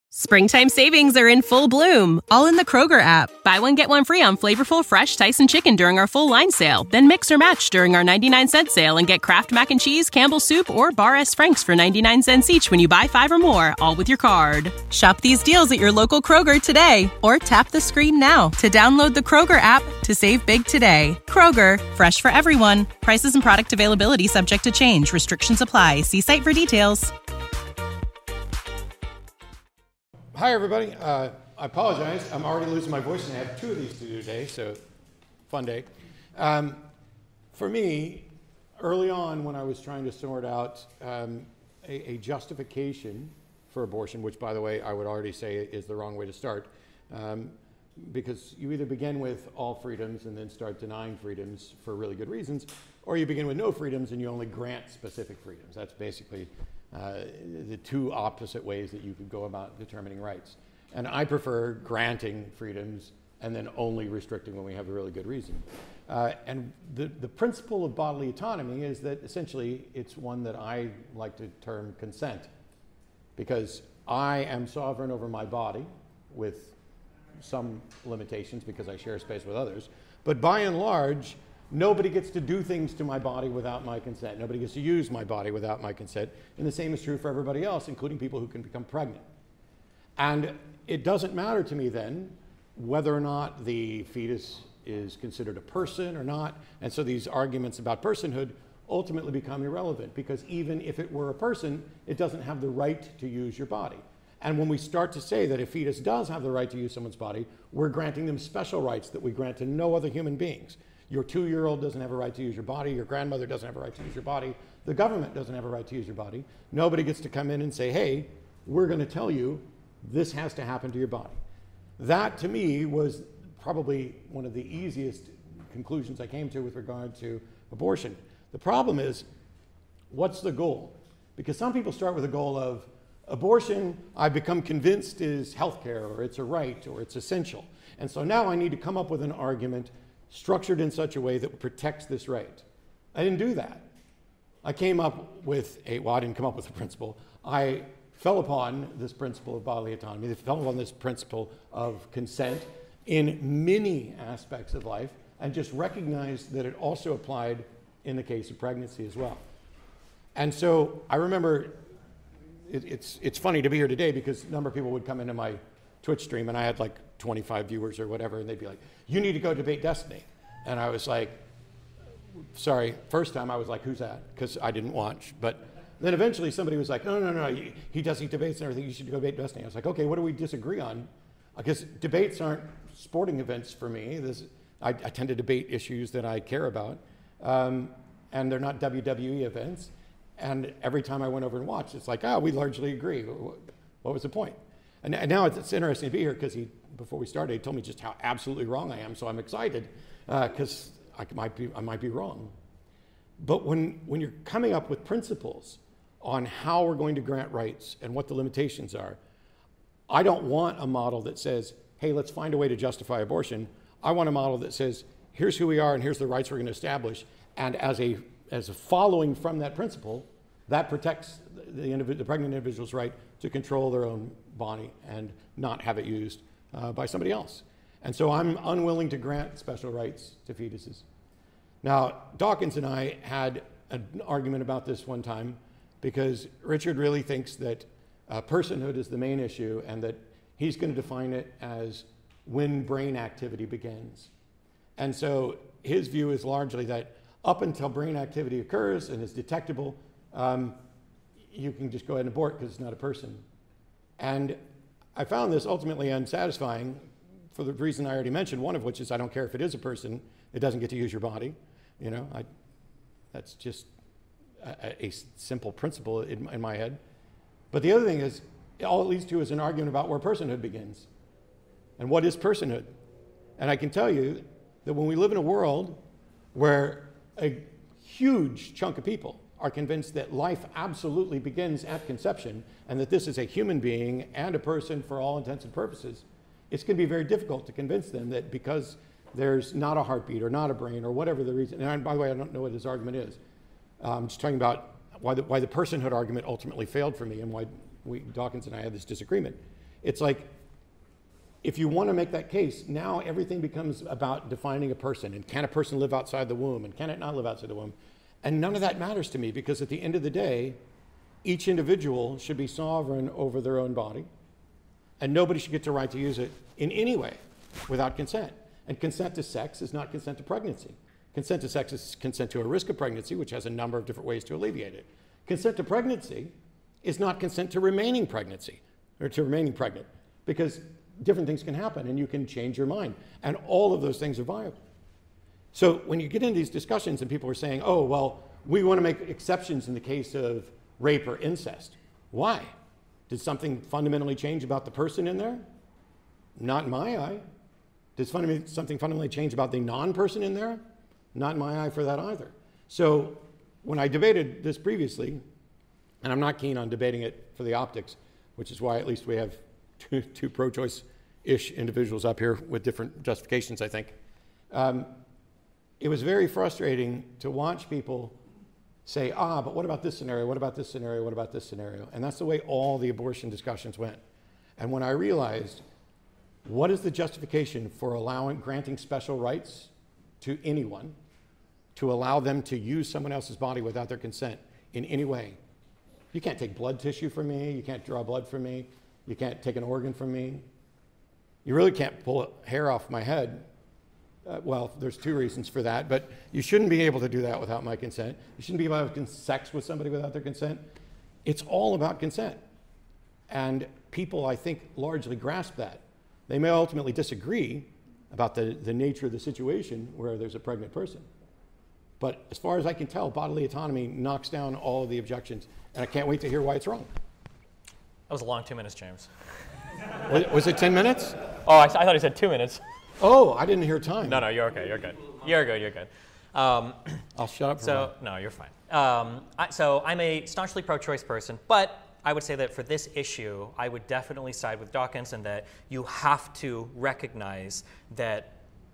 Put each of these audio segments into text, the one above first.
Springtime savings are in full bloom, all in the Kroger app. Buy one, get one free on flavorful, fresh Tyson chicken during our full line sale. Then mix or match during our 99-cent sale and get Kraft Mac and Cheese, Campbell's Soup, or Bar S. Frank's for 99 cents each when you buy 5 or more, all with your card. Shop these deals at your local Kroger today, or tap the screen now to download the Kroger app to save big today. Kroger, fresh for everyone. Prices and product availability subject to change. Restrictions apply. See site for details. Hi, everybody. I apologize. I'm already losing my voice, and I have 2 of these to do today, so fun day. For me, early on when I was trying to sort out a justification for abortion, which, by the way, I would already say is the wrong way to start, because you either begin with all freedoms and then start denying freedoms for really good reasons, or you begin with no freedoms and you only grant specific freedoms. That's basically the 2 opposite ways that you could go about determining rights. And I prefer granting freedoms and then only restricting when we have a really good reason. And the principle of bodily autonomy is that essentially it's one that I like to term consent, because I am sovereign over my body with some limitations because I share space with others. But by and large, nobody gets to do things to my body without my consent. Nobody gets to use my body without my consent. And the same is true for everybody else, including people who can become pregnant. And it doesn't matter to me then whether or not the fetus is considered a person or not. And so these arguments about personhood ultimately become irrelevant, because even if it were a person, it doesn't have the right to use your body. And when we start to say that a fetus does have the right to use someone's body, we're granting them special rights that we grant to no other human beings. Your 2-year-old doesn't have a right to use your body. Your grandmother doesn't have a right to use your body. The government doesn't have a right to use your body. Nobody gets to come in and say, hey, we're going to tell you this has to happen to your body. That, to me, was probably one of the easiest conclusions I came to with regard to abortion. The problem is, what's the goal? Because some people start with a goal of abortion, I've become convinced, is healthcare, or it's a right, or it's essential. And so now I need to come up with an argument structured in such a way that protects this right. I didn't do that. I came up with I didn't come up with a principle. I fell upon this principle of bodily autonomy. I fell upon this principle of consent in many aspects of life, and just recognized that it also applied in the case of pregnancy as well. And so I remember, it's funny to be here today because a number of people would come into my Twitch stream, and I had like 25 viewers or whatever, and they'd be like, you need to go debate Destiny. And I was like, sorry, first time I was like, who's that? Because I didn't watch. But then eventually somebody was like, no, he does these debates and everything, you should go debate Destiny. I was like, okay, what do we disagree on? Because debates aren't sporting events for me. I tend to debate issues that I care about, and they're not WWE events. And every time I went over and watched, it's like, we largely agree. What was the point? And now it's interesting to be here because before we started, he told me just how absolutely wrong I am. So I'm excited because I might be wrong. But when you're coming up with principles on how we're going to grant rights and what the limitations are, I don't want a model that says, hey, let's find a way to justify abortion. I want a model that says, here's who we are and here's the rights we're going to establish. And as a following from that principle, that protects the pregnant individual's right to control their own body and not have it used by somebody else. And so I'm unwilling to grant special rights to fetuses. Now, Dawkins and I had an argument about this one time because Richard really thinks that personhood is the main issue and that he's going to define it as when brain activity begins. And so his view is largely that up until brain activity occurs and is detectable, you can just go ahead and abort because it's not a person. And I found this ultimately unsatisfying for the reason I already mentioned, one of which is I don't care if it is a person, it doesn't get to use your body. That's just a simple principle in my head. But the other thing is, all it leads to is an argument about where personhood begins. And what is personhood? And I can tell you that when we live in a world where a huge chunk of people are convinced that life absolutely begins at conception and that this is a human being and a person for all intents and purposes, it's going to be very difficult to convince them that because there's not a heartbeat or not a brain or whatever the reason, and by the way, I don't know what his argument is. I'm just talking about why the personhood argument ultimately failed for me and why Dawkins and I had this disagreement. It's like, if you want to make that case, now everything becomes about defining a person, and can a person live outside the womb, and can it not live outside the womb? And none of that matters to me, because at the end of the day, each individual should be sovereign over their own body, and nobody should get the right to use it in any way without consent. And consent to sex is not consent to pregnancy. Consent to sex is consent to a risk of pregnancy, which has a number of different ways to alleviate it. Consent to pregnancy is not consent to remaining pregnancy, or to remaining pregnant, because different things can happen and you can change your mind. And all of those things are viable. So when you get into these discussions and people are saying, oh, well, we want to make exceptions in the case of rape or incest. Why? Did something fundamentally change about the person in there? Not in my eye. Did something fundamentally change about the non-person in there? Not in my eye for that either. So when I debated this previously, and I'm not keen on debating it for the optics, which is why at least we have two pro-choice-ish individuals up here with different justifications, I think. It was very frustrating to watch people say, but what about this scenario? What about this scenario? What about this scenario? And that's the way all the abortion discussions went. And when I realized, what is the justification for granting special rights to anyone, to allow them to use someone else's body without their consent in any way? You can't take blood tissue from me. You can't draw blood from me. You can't take an organ from me. You really can't pull a hair off my head. Well, there's two reasons for that, but you shouldn't be able to do that without my consent. You shouldn't be able to have sex with somebody without their consent. It's all about consent. And people, I think, largely grasp that. They may ultimately disagree about the nature of the situation where there's a pregnant person. But as far as I can tell, bodily autonomy knocks down all of the objections, and I can't wait to hear why it's wrong. That was a long 2 minutes, James. Was it 10 minutes? Oh, I thought he said 2 minutes. Oh, I didn't hear time. No, you're okay. You're good. You're good. I'll shut up for No, you're fine. So I'm a staunchly pro-choice person, but I would say that for this issue, I would definitely side with Dawkins, and that you have to recognize that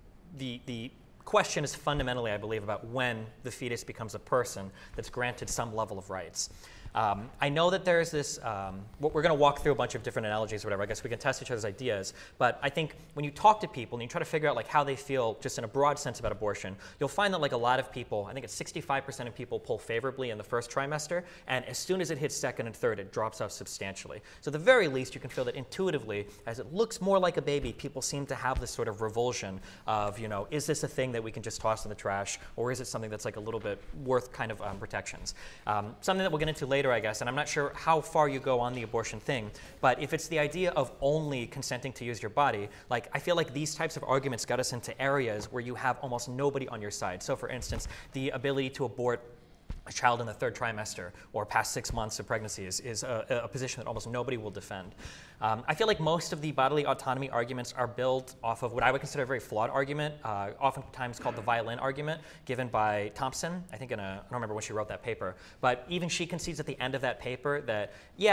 the question is fundamentally, I believe, about when the fetus becomes a person that's granted some level of rights. I know that there's this, we're going to walk through a bunch of different analogies or whatever. I guess we can test each other's ideas. But I think when you talk to people and you try to figure out like how they feel just in a broad sense about abortion, you'll find that like a lot of people, I think it's 65% of people poll favorably in the first trimester. And as soon as it hits second and third, it drops off substantially. So at the very least, you can feel that intuitively, as it looks more like a baby, people seem to have this sort of revulsion of, is this a thing that we can just toss in the trash? Or is it something that's like a little bit worth kind of protections? Something that we'll get into later, I guess, and I'm not sure how far you go on the abortion thing, but if it's the idea of only consenting to use your body, like I feel like these types of arguments got us into areas where you have almost nobody on your side. So for instance, the ability to abort a child in the third trimester or past 6 months of pregnancy is a position that almost nobody will defend. I feel like most of the bodily autonomy arguments are built off of what I would consider a very flawed argument, oftentimes called the violin argument, given by Thompson. I think I don't remember when she wrote that paper, but even she concedes at the end of that paper that,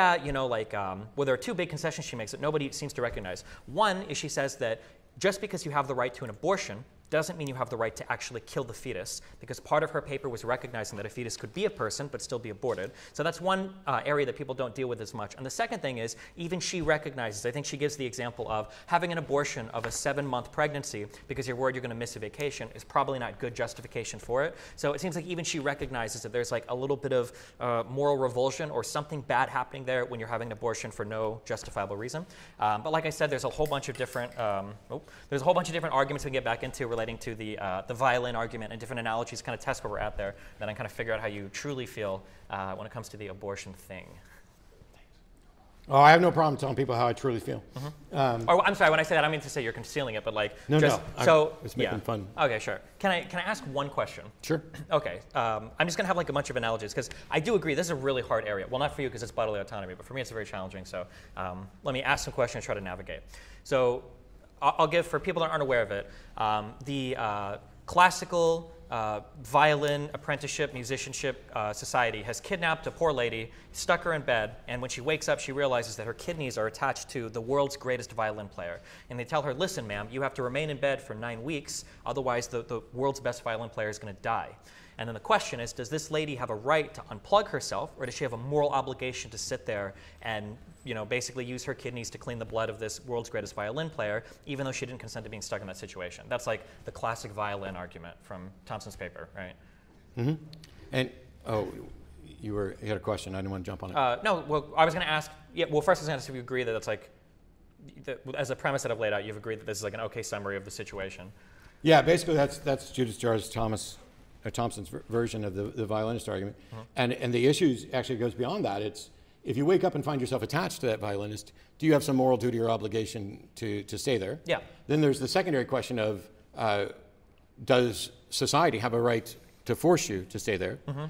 well, there are two big concessions she makes that nobody seems to recognize. One is she says that just because you have the right to an abortion doesn't mean you have the right to actually kill the fetus, because part of her paper was recognizing that a fetus could be a person but still be aborted. So that's one area that people don't deal with as much. And the second thing is, even she recognizes, I think she gives the example of having an abortion of a 7-month pregnancy because you're worried you're going to miss a vacation is probably not good justification for it. So it seems like even she recognizes that there's like a little bit of moral revulsion or something bad happening there when you're having an abortion for no justifiable reason. But like I said, there's a whole bunch of different arguments we can get back into relating to the violin argument and different analogies, kind of test where we're at there, then I kind of figure out how you truly feel when it comes to the abortion thing. Oh, I have no problem telling people how I truly feel. Mm-hmm. I'm sorry, when I say that, I mean to say you're concealing it, but like it's making fun. Okay, sure. Can I ask one question? Sure. Okay. I'm just gonna have like a bunch of analogies because I do agree this is a really hard area. Well, not for you because it's bodily autonomy, but for me it's very challenging. So let me ask some questions and try to navigate. So I'll give, for people that aren't aware of it, the classical violin apprenticeship, musicianship society has kidnapped a poor lady, stuck her in bed, and when she wakes up, she realizes that her kidneys are attached to the world's greatest violin player. And they tell her, listen, ma'am, you have to remain in bed for 9 weeks, otherwise the world's best violin player is going to die. And then the question is, does this lady have a right to unplug herself, or does she have a moral obligation to sit there and basically use her kidneys to clean the blood of this world's greatest violin player, even though she didn't consent to being stuck in that situation? That's like the classic violin argument from Thompson's paper, right? Mm-hmm. And, you had a question. I didn't want to jump on it. No, well, I was going to ask, first I was going to ask if you agree that that's like, as a premise that I've laid out, you've agreed that this is like an okay summary of the situation. Yeah, basically that's Judith Jarr's Thompson's version of the violinist argument. Mm-hmm. And the issues actually goes beyond that. It's, if you wake up and find yourself attached to that violinist, do you have some moral duty or obligation to stay there? Yeah. Then there's the secondary question of, does society have a right to force you to stay there? Mm-hmm.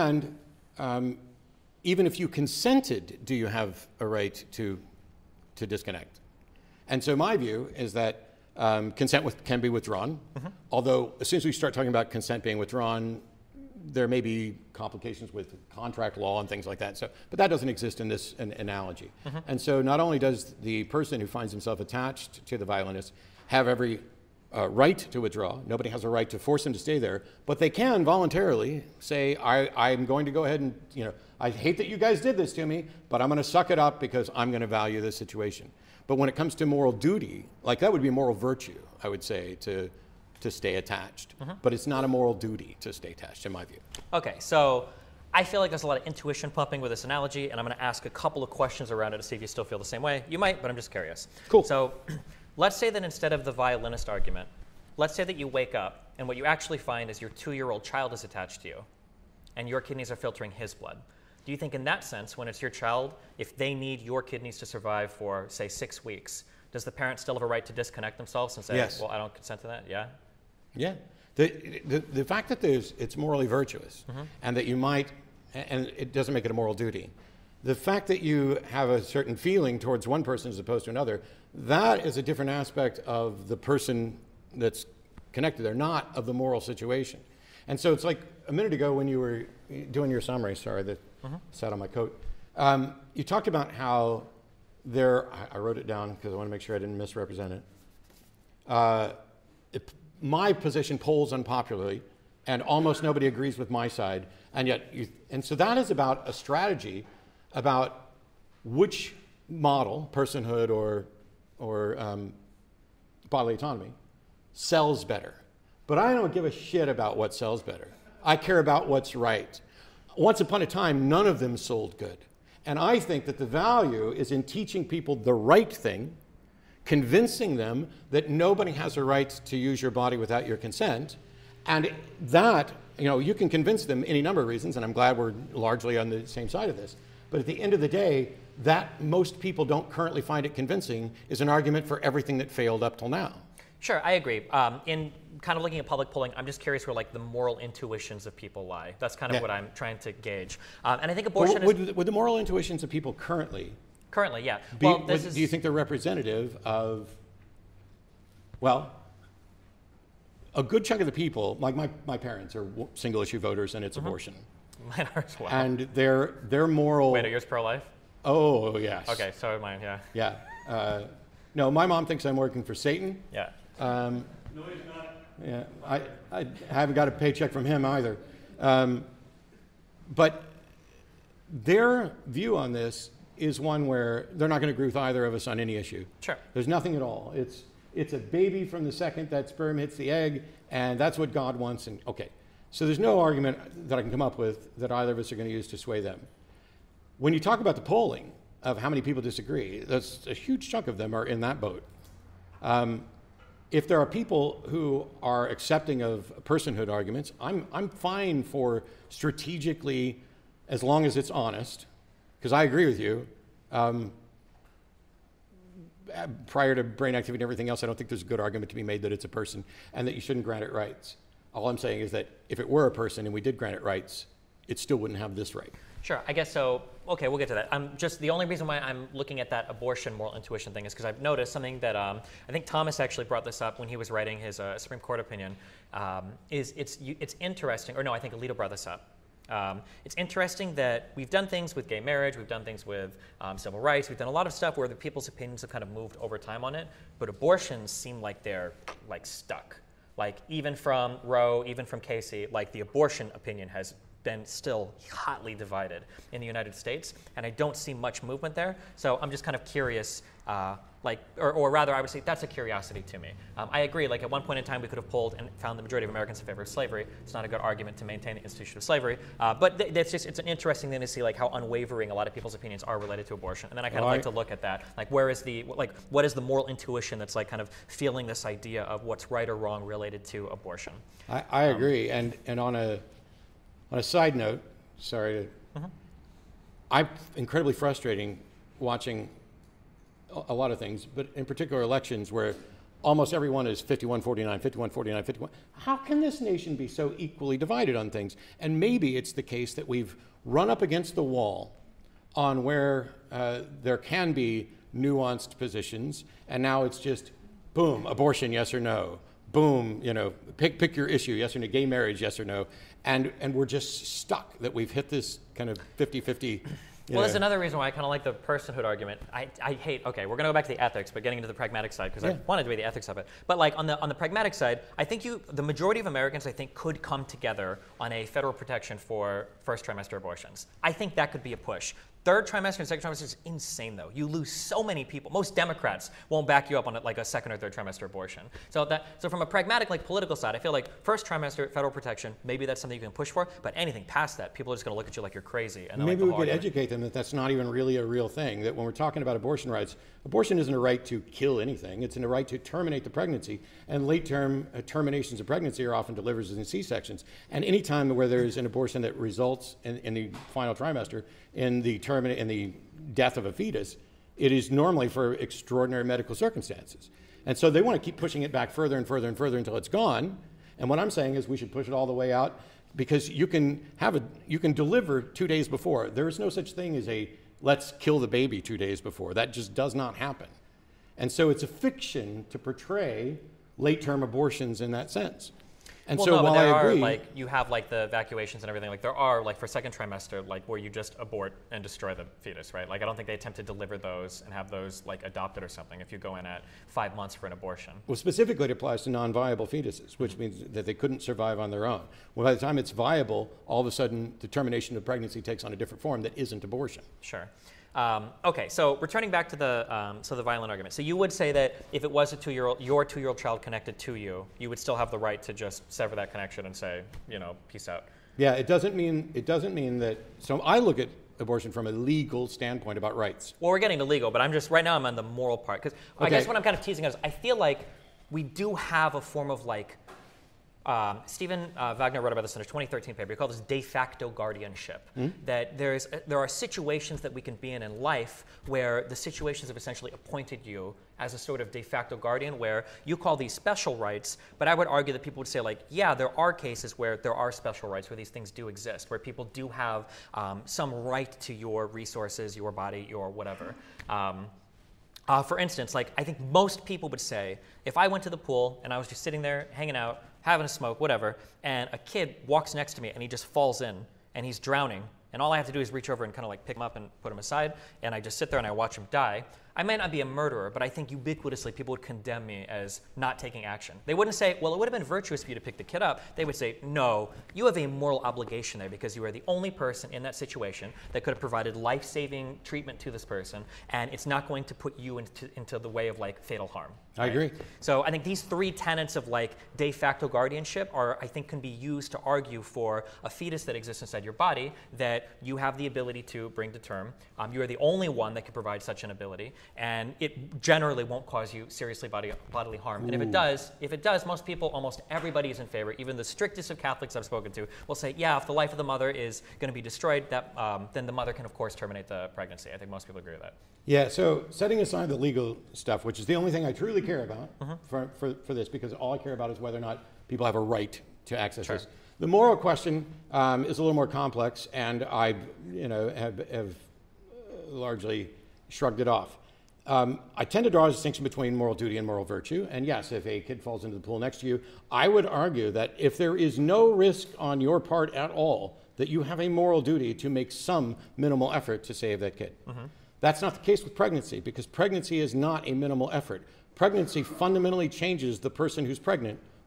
And even if you consented, do you have a right to disconnect? And so my view is that consent can be withdrawn, mm-hmm. although as soon as we start talking about consent being withdrawn, there may be complications with contract law and things like that. So, but that doesn't exist in this analogy. Mm-hmm. And so not only does the person who finds himself attached to the violinist have every right to withdraw, nobody has a right to force them to stay there, but they can voluntarily say, I'm going to go ahead and, I hate that you guys did this to me, but I'm going to suck it up because I'm going to value this situation. But when it comes to moral duty, like that would be moral virtue, I would say, to stay attached. Mm-hmm. But it's not a moral duty to stay attached, in my view. Okay, so I feel like there's a lot of intuition pumping with this analogy, and I'm going to ask a couple of questions around it to see if you still feel the same way. You might, but I'm just curious. Cool. So let's say that instead of the violinist argument, let's say that you wake up, and what you actually find is your 2-year-old child is attached to you, and your kidneys are filtering his blood. Do you think in that sense, when it's your child, if they need your kidneys to survive for, say, 6 weeks, does the parent still have a right to disconnect themselves and say, yes. Well, I don't consent to that? Yeah? Yeah. The fact that it's morally virtuous, mm-hmm. and that you might, and it doesn't make it a moral duty, the fact that you have a certain feeling towards one person as opposed to another, that is a different aspect of the person that's connected there, not of the moral situation. And so it's like a minute ago when you were doing your summary, sorry, that mm-hmm. sat on my coat, you talked about how I wrote it down because I want to make sure I didn't misrepresent it. My position polls unpopularly, and almost nobody agrees with my side, and so that is about a strategy about which model, personhood or bodily autonomy, sells better. But I don't give a shit about what sells better. I care about what's right. Once upon a time, none of them sold good. And I think that the value is in teaching people the right thing, convincing them that nobody has a right to use your body without your consent. And that, you can convince them any number of reasons, and I'm glad we're largely on the same side of this. But at the end of the day, that most people don't currently find it convincing is an argument for everything that failed up till now. Sure, I agree. In kind of looking at public polling, I'm just curious where like the moral intuitions of people lie. That's kind of what I'm trying to gauge. And I think abortion would the moral intuitions of people currently, yeah. Do you think they're representative of, a good chunk of the people, like my parents are single issue voters and it's mm-hmm. abortion. Mine are as well. And their moral... Wait, are yours pro-life? Oh, yes. Okay, so are mine, yeah. Yeah. No, my mom thinks I'm working for Satan. Yeah. No, he's not. Yeah, I haven't got a paycheck from him either. But their view on this is one where they're not going to agree with either of us on any issue. Sure. There's nothing at all. It's a baby from the second that sperm hits the egg, and that's what God wants. And okay, so there's no argument that I can come up with that either of us are going to use to sway them. When you talk about the polling of how many people disagree, that's a huge chunk of them are in that boat. If there are people who are accepting of personhood arguments, I'm fine for strategically, as long as it's honest, because I agree with you. Prior to brain activity and everything else, I don't think there's a good argument to be made that it's a person and that you shouldn't grant it rights. All I'm saying is that if it were a person and we did grant it rights, it still wouldn't have this right. Sure, I guess so. Okay, we'll get to that. Just the only reason why I'm looking at that abortion moral intuition thing is because I've noticed something that I think Thomas actually brought this up when he was writing his Supreme Court opinion. It's interesting, or no, I think Alito brought this up. It's interesting that we've done things with gay marriage, we've done things with civil rights, we've done a lot of stuff where the people's opinions have kind of moved over time on it, but abortions seem like they're like stuck. like even from Roe, even from Casey, like the abortion opinion has been still hotly divided in the United States, and I don't see much movement there. So I'm just kind of curious, or rather I would say that's a curiosity to me. I agree, like at one point in time we could have polled and found the majority of Americans in favor of slavery. It's not a good argument to maintain the institution of slavery, but it's an interesting thing to see like how unwavering a lot of people's opinions are related to abortion. And then I kind of like to look at that, like what is the moral intuition that's like kind of feeling this idea of what's right or wrong related to abortion. I agree, and on a side note, I'm incredibly frustrating watching a lot of things, but in particular elections where almost everyone is 51-49, 51-49, 51. How can this nation be so equally divided on things? And maybe it's the case that we've run up against the wall on where there can be nuanced positions, and now it's just, boom, abortion, yes or no. Boom, pick your issue, yes or no, gay marriage, yes or no. And we're just stuck that we've hit this kind of 50-50. Well, there's another reason why I kind of like the personhood argument. I hate, okay, we're going to go back to the ethics, but getting into the pragmatic side, because I wanted to be the ethics of it. But like on the pragmatic side, I think the majority of Americans, I think, could come together on a federal protection for first trimester abortions. I think that could be a push. Third trimester and second trimester is insane, though. You lose so many people. Most Democrats won't back you up on like a second or third trimester abortion. So from a pragmatic, like political side, I feel like first trimester federal protection, maybe that's something you can push for. But anything past that, people are just going to look at you like you're crazy. And maybe we could educate them that that's not even really a real thing. That when we're talking about abortion rights, abortion isn't a right to kill anything. It's a right to terminate the pregnancy. And late-term terminations of pregnancy are often delivered in C-sections. And any time where there's an abortion that results in the final trimester in the death of a fetus, it is normally for extraordinary medical circumstances. And so they want to keep pushing it back further and further and further until it's gone. And what I'm saying is we should push it all the way out, because you can deliver 2 days before. There is no such thing as a let's kill the baby 2 days before. That just does not happen. And so it's a fiction to portray late-term abortions in that sense. And so while I agree, like you have like the evacuations and everything, like there are like for second trimester, like where you just abort and destroy the fetus, right? Like I don't think they attempt to deliver those and have those like adopted or something if you go in at 5 months for an abortion. Well, specifically it applies to non-viable fetuses, which means that they couldn't survive on their own. Well, by the time it's viable, all of a sudden the termination of pregnancy takes on a different form that isn't abortion. Sure. Okay, so returning back to the violent argument. So you would say that if it was your 2-year-old child connected to you, you would still have the right to just sever that connection and say, peace out. Yeah, it doesn't mean that. So I look at abortion from a legal standpoint about rights. Well, we're getting to legal, but right now I'm on the moral part, because I guess what I'm kind of teasing is I feel like we do have a form of like. Stephen Wagner wrote about this in a 2013 paper. He called this de facto guardianship. That there are situations that we can be in life where the situations have essentially appointed you as a sort of de facto guardian, where you call these special rights, but I would argue that people would say like, yeah, there are cases where there are special rights, where these things do exist, where people do have some right to your resources, your body, your whatever. For instance, like I think most people would say, if I went to the pool and I was just sitting there hanging out, having a smoke, whatever, and a kid walks next to me and he just falls in and he's drowning, and all I have to do is reach over and kind of like pick him up and put him aside, and I just sit there and I watch him die, I might not be a murderer, but I think ubiquitously people would condemn me as not taking action. They wouldn't say, well, it would have been virtuous for you to pick the kid up. They would say, no, you have a moral obligation there because you are the only person in that situation that could have provided life-saving treatment to this person, and it's not going to put you into the way of like fatal harm. Right? I agree. So I think these 3 tenets of like de facto guardianship can be used to argue for a fetus that exists inside your body that you have the ability to bring to term. You are the only one that can provide such an ability. And it generally won't cause you seriously bodily harm. And if it does, most people, almost everybody is in favor. Even the strictest of Catholics I've spoken to will say, yeah, if the life of the mother is going to be destroyed, then the mother can, of course, terminate the pregnancy. I think most people agree with that. Yeah, so setting aside the legal stuff, which is the only thing I truly care about for this, because all I care about is whether or not people have a right to access this. The moral question is a little more complex, and I have largely shrugged it off. I tend to draw a distinction between moral duty and moral virtue. And yes, if a kid falls into the pool next to you, I would argue that if there is no risk on your part at all, that you have a moral duty to make some minimal effort to save that kid. That's not the case with pregnancy, because pregnancy is not a minimal effort. Pregnancy fundamentally changes the person who's pregnant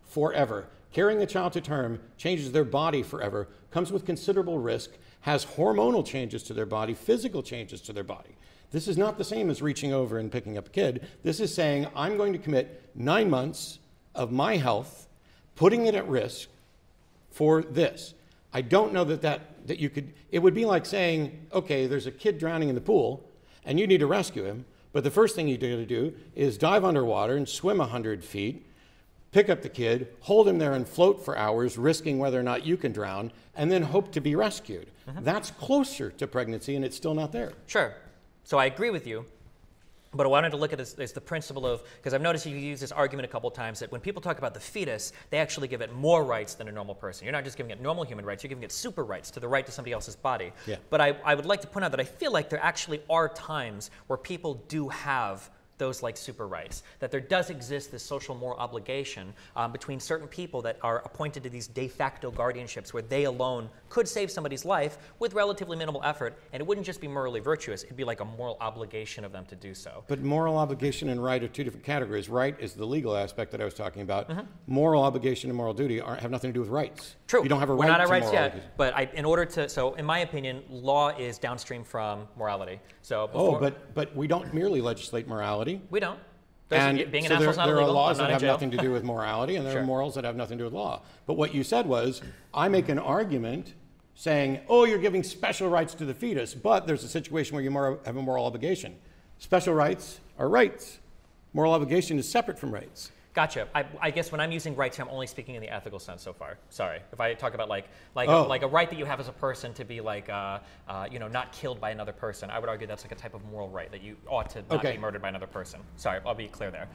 forever. Carrying a child to term changes their body forever, comes with considerable risk, has hormonal changes to their body, physical changes to their body. This is not the same as reaching over and picking up a kid. This is saying, I'm going to commit 9 months of my health, putting it at risk for this. I don't know that you could, it would be like saying, okay, there's a kid drowning in the pool, and you need to rescue him, but the first thing you need to do is dive underwater and swim 100 feet, pick up the kid, hold him there and float for hours, risking whether or not you can drown, and then hope to be rescued. That's closer to pregnancy, and it's still not there. Sure. So I agree with you. But what I wanted to look at is the principle of, because I've noticed you use this argument a couple of times, that when people talk about the fetus, they actually give it more rights than a normal person. You're not just giving it normal human rights, you're giving it super rights to the right to somebody else's body. Yeah. But I would like to point out that I feel like there actually are times where people do have those like super rights, that there does exist this social moral obligation between certain people that are appointed to these de facto guardianships where they alone could save somebody's life with relatively minimal effort, and it wouldn't just be morally virtuous, it'd be like a moral obligation of them to do so. But moral obligation and right are two different categories. Right is the legal aspect that I was talking about. Moral obligation and moral duty have nothing to do with rights. True. You don't have a We're right not at to rights moral yet, obligation. but in order to, so in my opinion, law is downstream from morality. So before, But we don't merely legislate morality. we don't. And Being an so asshole is not there are illegal. laws I'm that not in have jail. nothing to do with morality, and there Sure. are morals that have nothing to do with law. But what you said was, I make an argument saying, oh, you're giving special rights to the fetus, but there's a situation where you have a moral obligation. Special rights are rights. Moral obligation is separate from rights. Gotcha. I guess when I'm using rights here, I'm only speaking in the ethical sense so far. Sorry. If I talk about like a right that you have as a person to be like, not killed by another person, I would argue that's like a type of moral right that you ought to not be murdered by another person. Sorry, I'll be clear there.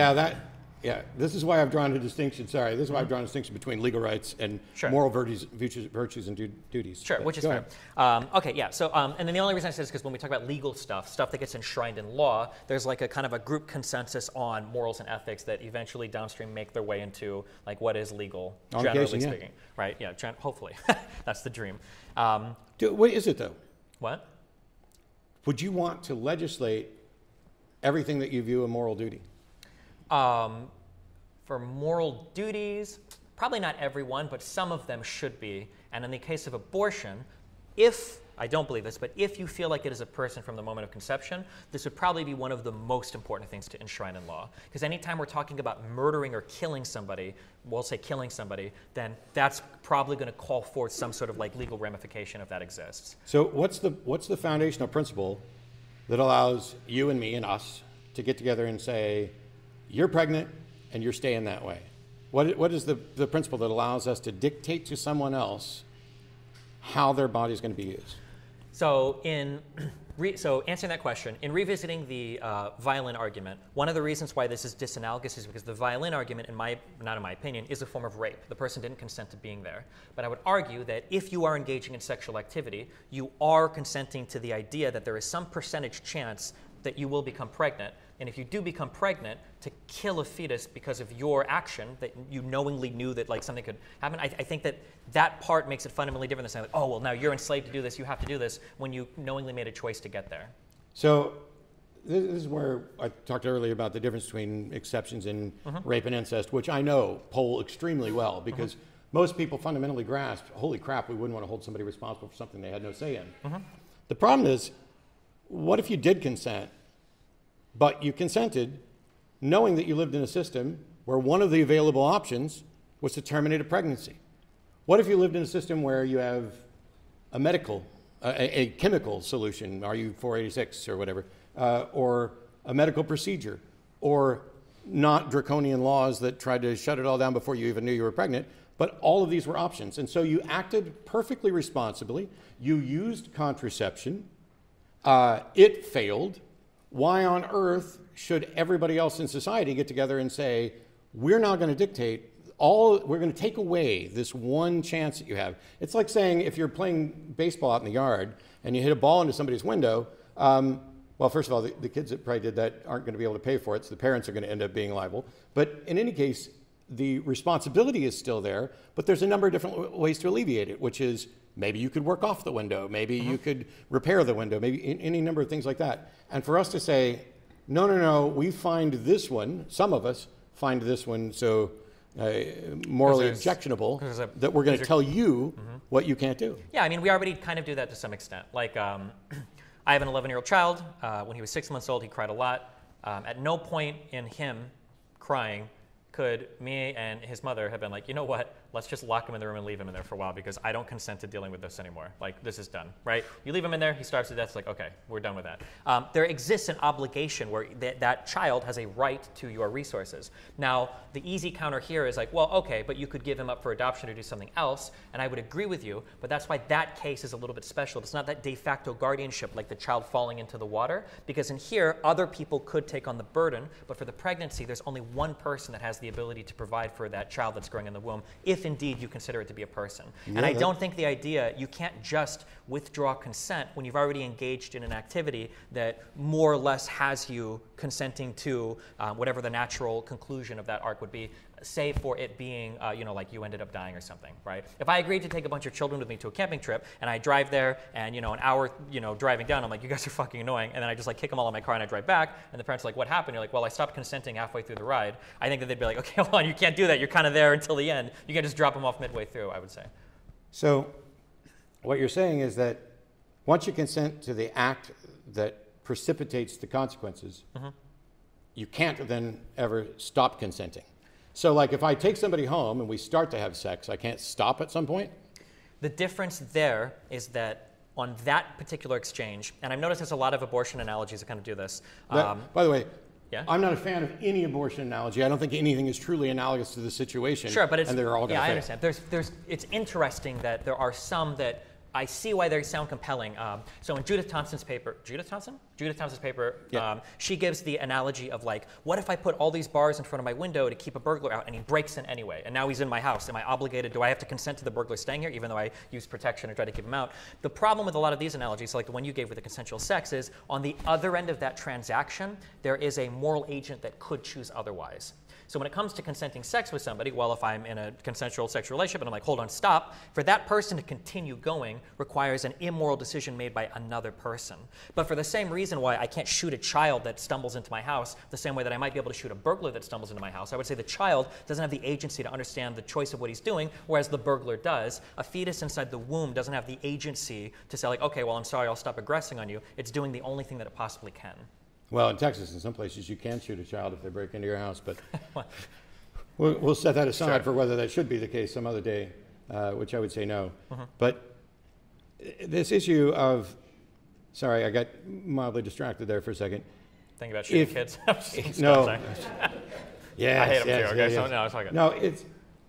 This is why I've drawn a distinction. Sorry, this is why I've drawn a distinction between legal rights and moral virtues and duties. Sure, But which is go fair. ahead. Okay, yeah. So, and then the only reason I say this is because when we talk about legal stuff that gets enshrined in law, there's like a kind of a group consensus on morals and ethics that eventually downstream make their way into like what is legal, generally speaking. Right? Yeah. Hopefully, that's the dream. What is it though? What? Would you want to legislate everything that you view a moral duty? For moral duties, probably not everyone, but some of them should be. And in the case of abortion, I don't believe this, but if you feel like it is a person from the moment of conception, this would probably be one of the most important things to enshrine in law. Because anytime we're talking about murdering or killing somebody, we'll say killing somebody, then that's probably going to call forth some sort of like legal ramification if that exists. So what's the foundational principle that allows you and me and us to get together and say, you're pregnant and you're staying that way? What is the principle that allows us to dictate to someone else how their body is going to be used? So answering that question, in revisiting the violin argument, one of the reasons why this is disanalogous is because the violin argument, not in my opinion, is a form of rape. The person didn't consent to being there. But I would argue that if you are engaging in sexual activity, you are consenting to the idea that there is some percentage chance that you will become pregnant. And if you do become pregnant, to kill a fetus because of your action, that you knowingly knew that like something could happen, I think that part makes it fundamentally different than saying, like, oh, well, now you're enslaved to do this, you have to do this, when you knowingly made a choice to get there. So this is where I talked earlier about the difference between exceptions in rape and incest, which I know poll extremely well, because most people fundamentally grasp, holy crap, we wouldn't want to hold somebody responsible for something they had no say in. The problem is, what if you did consent, but you consented knowing that you lived in a system where one of the available options was to terminate a pregnancy? What if you lived in a system where you have a chemical solution, RU-486 or whatever, or a medical procedure, or not draconian laws that tried to shut it all down before you even knew you were pregnant, but all of these were options. And so you acted perfectly responsibly. You used contraception. It failed. Why on earth should everybody else in society get together and say, we're not going to dictate we're going to take away this one chance that you have? It's like saying if you're playing baseball out in the yard and you hit a ball into somebody's window, well, first of all, the kids that probably did that aren't going to be able to pay for it, so the parents are going to end up being liable. But in any case, the responsibility is still there, but there's a number of different ways to alleviate it, which is maybe you could work off the window, maybe you could repair the window, maybe any number of things like that. And for us to say, no, we find this one, some of us find this one so morally objectionable that we're going to tell you what you can't do. Yeah, I mean, we already kind of do that to some extent. Like, I have an 11-year-old child. When he was 6 months old, he cried a lot. At no point in him crying could me and his mother have been like, you know what, let's just lock him in the room and leave him in there for a while because I don't consent to dealing with this anymore. Like, this is done, right? You leave him in there, he starves to death, it's like, okay, we're done with that. There exists an obligation where that child has a right to your resources. Now, the easy counter here is like, well, okay, but you could give him up for adoption or do something else, and I would agree with you, but that's why that case is a little bit special. It's not that de facto guardianship like the child falling into the water, because in here, other people could take on the burden, but for the pregnancy, there's only one person that has the ability to provide for that child that's growing in the womb, if indeed you consider it to be a person. Yeah, and I don't think the idea, you can't just withdraw consent when you've already engaged in an activity that more or less has you consenting to whatever the natural conclusion of that arc would be, say for it being, like you ended up dying or something, right? If I agreed to take a bunch of children with me to a camping trip and I drive there and, an hour, driving down, I'm like, you guys are fucking annoying. And then I just like kick them all in my car and I drive back and the parents are like, what happened? You're like, well, I stopped consenting halfway through the ride. I think that they'd be like, okay, hold on, you can't do that. You're kind of there until the end. You can't just drop them off midway through, I would say. So what you're saying is that once you consent to the act that precipitates the consequences, you can't then ever stop consenting. So like if I take somebody home and we start to have sex, I can't stop at some point? The difference there is that on that particular exchange, and I've noticed there's a lot of abortion analogies that kind of do this. By the way, yeah? I'm not a fan of any abortion analogy. I don't think anything is truly analogous to the situation. Sure, but it's, and they're all I understand. It's interesting that there are some that I see why they sound compelling. So in Judith Thompson's paper, yeah. She gives the analogy of like, what if I put all these bars in front of my window to keep a burglar out and he breaks in anyway, and now he's in my house. Am I obligated? Do I have to consent to the burglar staying here even though I use protection and try to keep him out? The problem with a lot of these analogies, like the one you gave with the consensual sex, is on the other end of that transaction, there is a moral agent that could choose otherwise. So when it comes to consenting sex with somebody, well, if I'm in a consensual sexual relationship and I'm like, hold on, stop, for that person to continue going requires an immoral decision made by another person. But for the same reason why I can't shoot a child that stumbles into my house, the same way that I might be able to shoot a burglar that stumbles into my house, I would say the child doesn't have the agency to understand the choice of what he's doing, whereas the burglar does. A fetus inside the womb doesn't have the agency to say like, okay, well, I'm sorry, I'll stop aggressing on you. It's doing the only thing that it possibly can. Well, in Texas, in some places, you can shoot a child if they break into your house, but we'll set that aside for whether that should be the case some other day, which I would say no. But this issue of, sorry, I got mildly distracted there for a second. Think about shooting kids. No. Yes, I hate them too, okay? Yes. So no, it's all good. No, it's,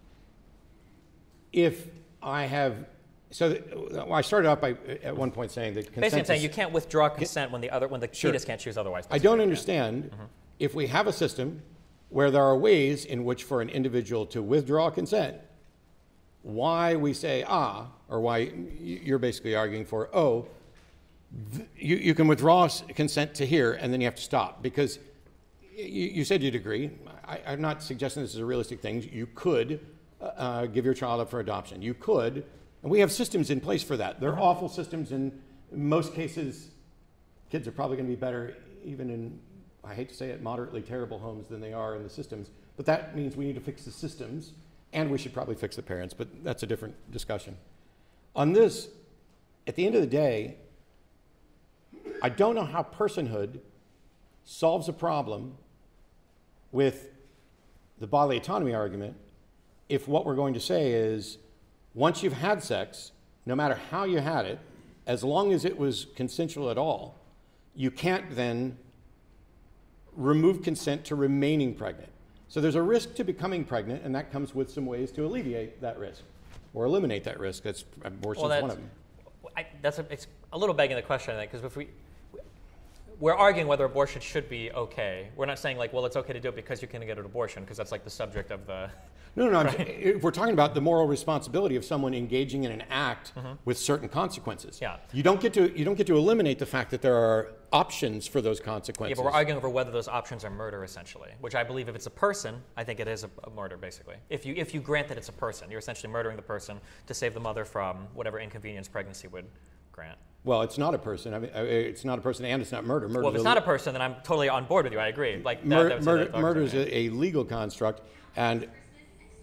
if I have, I started off by at one point saying that consent. Basically, I'm saying you can't withdraw consent when the fetus can't choose otherwise. I don't understand if we have a system where there are ways in which for an individual to withdraw consent, why we say or why you're basically arguing for you can withdraw consent to here and then you have to stop, because you said you'd agree. I'm not suggesting this is a realistic thing. You could give your child up for adoption. You could. And we have systems in place for that. They're awful systems. In most cases, kids are probably going to be better even in, I hate to say it, moderately terrible homes than they are in the systems. But that means we need to fix the systems, and we should probably fix the parents, but that's a different discussion. On this, at the end of the day, I don't know how personhood solves a problem with the bodily autonomy argument if what we're going to say is, once you've had sex, no matter how you had it, as long as it was consensual at all, you can't then remove consent to remaining pregnant. So there's a risk to becoming pregnant, and that comes with some ways to alleviate that risk or eliminate that risk. That's abortion is one of them. It's a little begging the question, I think, because if we're arguing whether abortion should be okay. We're not saying like, well, it's okay to do it because you can get an abortion, because that's like the subject of the. No. Right? If we're talking about the moral responsibility of someone engaging in an act with certain consequences. Yeah. You don't get to eliminate the fact that there are options for those consequences. Yeah, but we're arguing over whether those options are murder, essentially. Which I believe, if it's a person, I think it is a murder, basically. If you grant that it's a person, you're essentially murdering the person to save the mother from whatever inconvenience pregnancy would grant. Well, it's not a person. I mean, it's not a person, and it's not murder. Well, if it's not a person, then I'm totally on board with you. I agree. Like murder is a legal construct, and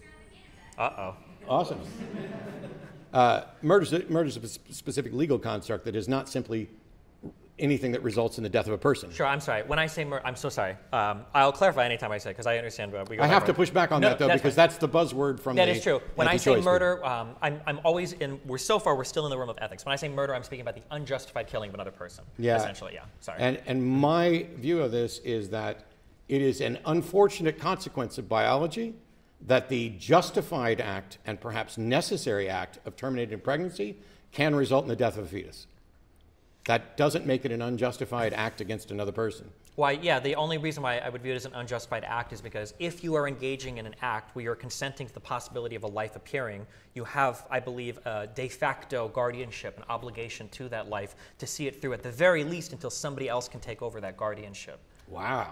Uh-oh. Awesome. Murder's a specific legal construct that is not simply anything that results in the death of a person. Sure, I'm sorry. When I say murder, I'm so sorry. I'll clarify anytime I say, because I understand. I have to push back on that, though, because that's the buzzword from that is true. When I say anti-choice murder, I'm always in, we're still in the realm of ethics. When I say murder, I'm speaking about the unjustified killing of another person. Yeah. Essentially, yeah. Sorry. And my view of this is that it is an unfortunate consequence of biology that the justified act and perhaps necessary act of terminating pregnancy can result in the death of a fetus. That doesn't make it an unjustified act against another person. Why, yeah, the only reason why I would view it as an unjustified act is because if you are engaging in an act where you're consenting to the possibility of a life appearing, you have, I believe, a de facto guardianship, an obligation to that life to see it through at the very least until somebody else can take over that guardianship. Wow.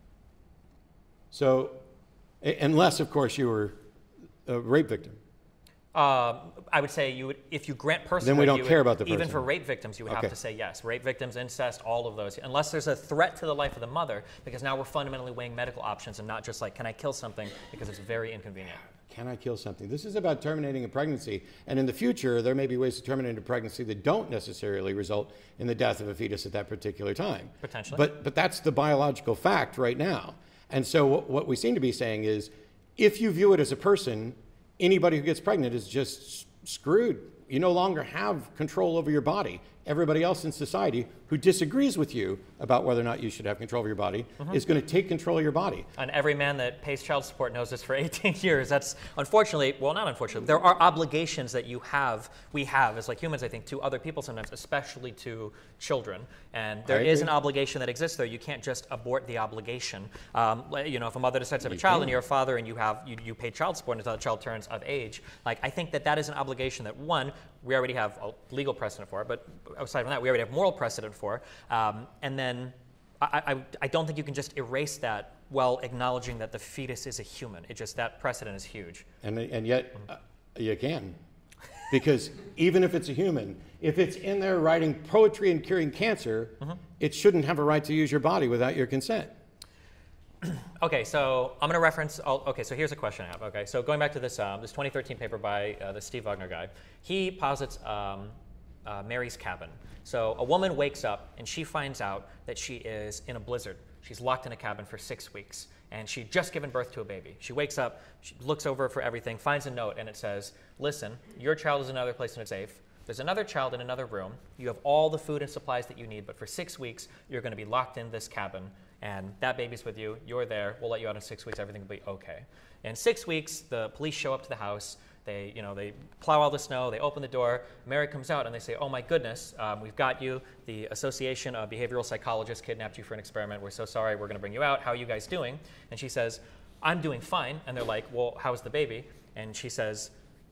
So, unless, of course, you were a rape victim. I would say you would, if you grant personhood, then we don't care about the person. Even for rape victims, you would have to say yes. Rape victims, incest, all of those. Unless there's a threat to the life of the mother, because now we're fundamentally weighing medical options and not just like, can I kill something, because it's very inconvenient. Can I kill something? This is about terminating a pregnancy. And in the future, there may be ways to terminate a pregnancy that don't necessarily result in the death of a fetus at that particular time. Potentially. But that's the biological fact right now. And so what we seem to be saying is, if you view it as a person, anybody who gets pregnant is just screwed. You no longer have control over your body. Everybody else in society who disagrees with you about whether or not you should have control of your body is going to take control of your body. And every man that pays child support knows this for 18 years. That's unfortunately, well, not unfortunately, there are obligations that we have as like humans, I think, to other people sometimes, especially to children. And there is an obligation that exists there. You can't just abort the obligation. You know, if a mother decides to have a child and you're a father and you pay child support until the child turns of age, like I think that is an obligation that, one, we already have a legal precedent for, but aside from that, we already have moral precedent for. And then I don't think you can just erase that while acknowledging that the fetus is a human. That precedent is huge. And yet, you can. Because even if it's a human, if it's in there writing poetry and curing cancer, it shouldn't have a right to use your body without your consent. Okay, so I'm going to reference, okay, so here's a question I have. Okay, so going back to this 2013 paper by the Steve Wagner guy, he posits Mary's cabin. So a woman wakes up and she finds out that she is in a blizzard. She's locked in a cabin for 6 weeks and she'd just given birth to a baby. She wakes up, she looks over for everything, finds a note, and it says, listen, your child is in another place and it's safe. There's another child in another room. You have all the food and supplies that you need, but for 6 weeks, you're going to be locked in this cabin, and that baby's with you. You're there. We'll let you out in 6 weeks. Everything will be okay. In 6 weeks, the police show up to the house. They plow all the snow. They open the door. Mary comes out, and they say, oh, my goodness, we've got you. The Association of Behavioral Psychologists kidnapped you for an experiment. We're so sorry. We're going to bring you out. How are you guys doing? And she says, I'm doing fine. And they're like, well, how's the baby? And she says,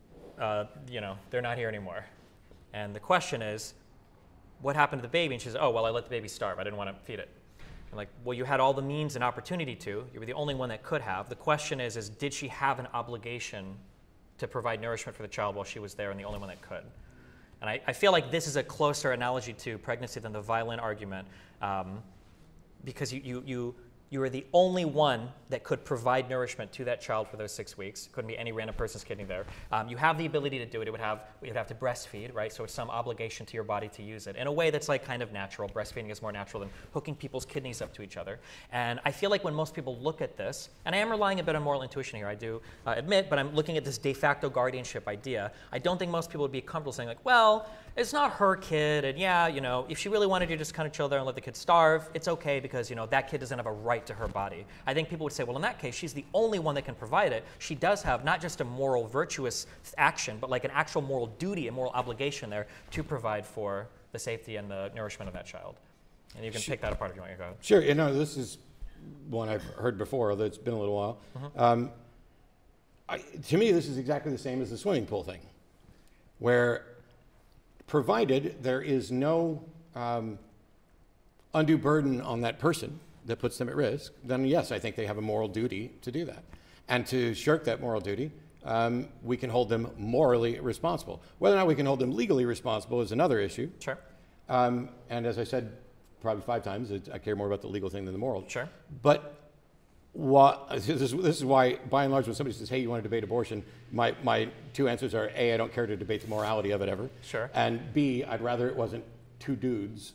they're not here anymore. And the question is, what happened to the baby? And she says, oh, well, I let the baby starve. I didn't want to feed it. I'm like, well, you had all the means and opportunity to. You were the only one that could have. The question is did she have an obligation to provide nourishment for the child while she was there and the only one that could? And I feel like this is a closer analogy to pregnancy than the violin argument, because you are the only one that could provide nourishment to that child for those 6 weeks. Couldn't be any random person's kidney there. You have the ability to do it. You'd have to breastfeed, right? So it's some obligation to your body to use it in a way that's like kind of natural. Breastfeeding is more natural than hooking people's kidneys up to each other. And I feel like when most people look at this, and I am relying a bit on moral intuition here, I do admit, but I'm looking at this de facto guardianship idea. I don't think most people would be comfortable saying like, well, it's not her kid, and yeah, if she really wanted you to just kind of chill there and let the kid starve, it's okay because, that kid doesn't have a right to her body. I think people would say, well, in that case, she's the only one that can provide it. She does have not just a moral, virtuous action, but like an actual moral duty, a moral obligation there to provide for the safety and the nourishment of that child. And you can pick that apart if you want to go. Sure, this is one I've heard before, although it's been a little while. To me, this is exactly the same as the swimming pool thing, where provided there is no undue burden on that person that puts them at risk, then yes, I think they have a moral duty to do that. And to shirk that moral duty, we can hold them morally responsible. Whether or not we can hold them legally responsible is another issue. Sure. And as I said probably 5 times, I care more about the legal thing than the moral. Sure. But This is why, by and large, when somebody says, hey, you want to debate abortion, my two answers are, A, I don't care to debate the morality of it ever. Sure. And B, I'd rather it wasn't two dudes,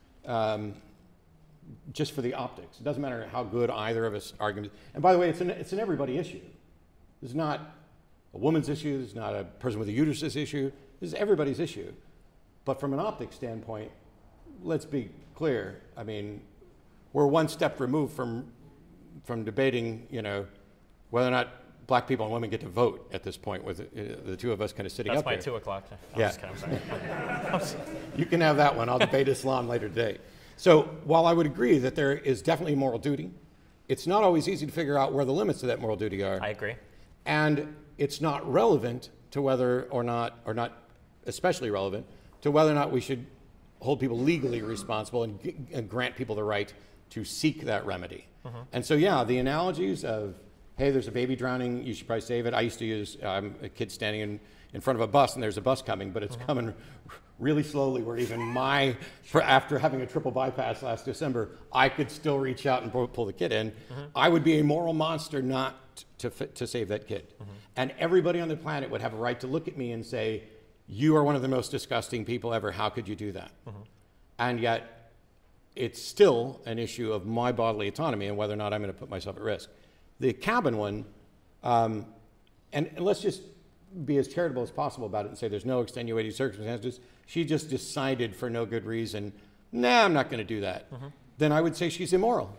just for the optics. It doesn't matter how good either of us arguments. And by the way, it's an everybody issue. This is not a woman's issue. This is not a person with a uterus issue. This is everybody's issue. But from an optics standpoint, let's be clear. I mean, we're one step removed from debating, whether or not black people and women get to vote at this point, with the two of us kind of sitting up there. That's my 2 o'clock. Yeah. I'm sorry. You can have that one. I'll debate Islam later today. So while I would agree that there is definitely moral duty, it's not always easy to figure out where the limits of that moral duty are. I agree. And it's not relevant to whether or not especially relevant to whether or not we should hold people legally responsible and grant people the right to seek that remedy. Mm-hmm. And so, yeah, the analogies of, hey, there's a baby drowning, you should probably save it. I used to use a kid standing in front of a bus, and there's a bus coming, but it's coming really slowly, where even after having a triple bypass last December, I could still reach out and pull the kid in. Mm-hmm. I would be a moral monster not to save that kid. Mm-hmm. And everybody on the planet would have a right to look at me and say, you are one of the most disgusting people ever. How could you do that? Mm-hmm. And yet, it's still an issue of my bodily autonomy and whether or not I'm going to put myself at risk. The cabin one, and let's just be as charitable as possible about it and say there's no extenuating circumstances. She just decided for no good reason, nah, I'm not going to do that. Mm-hmm. Then I would say she's immoral.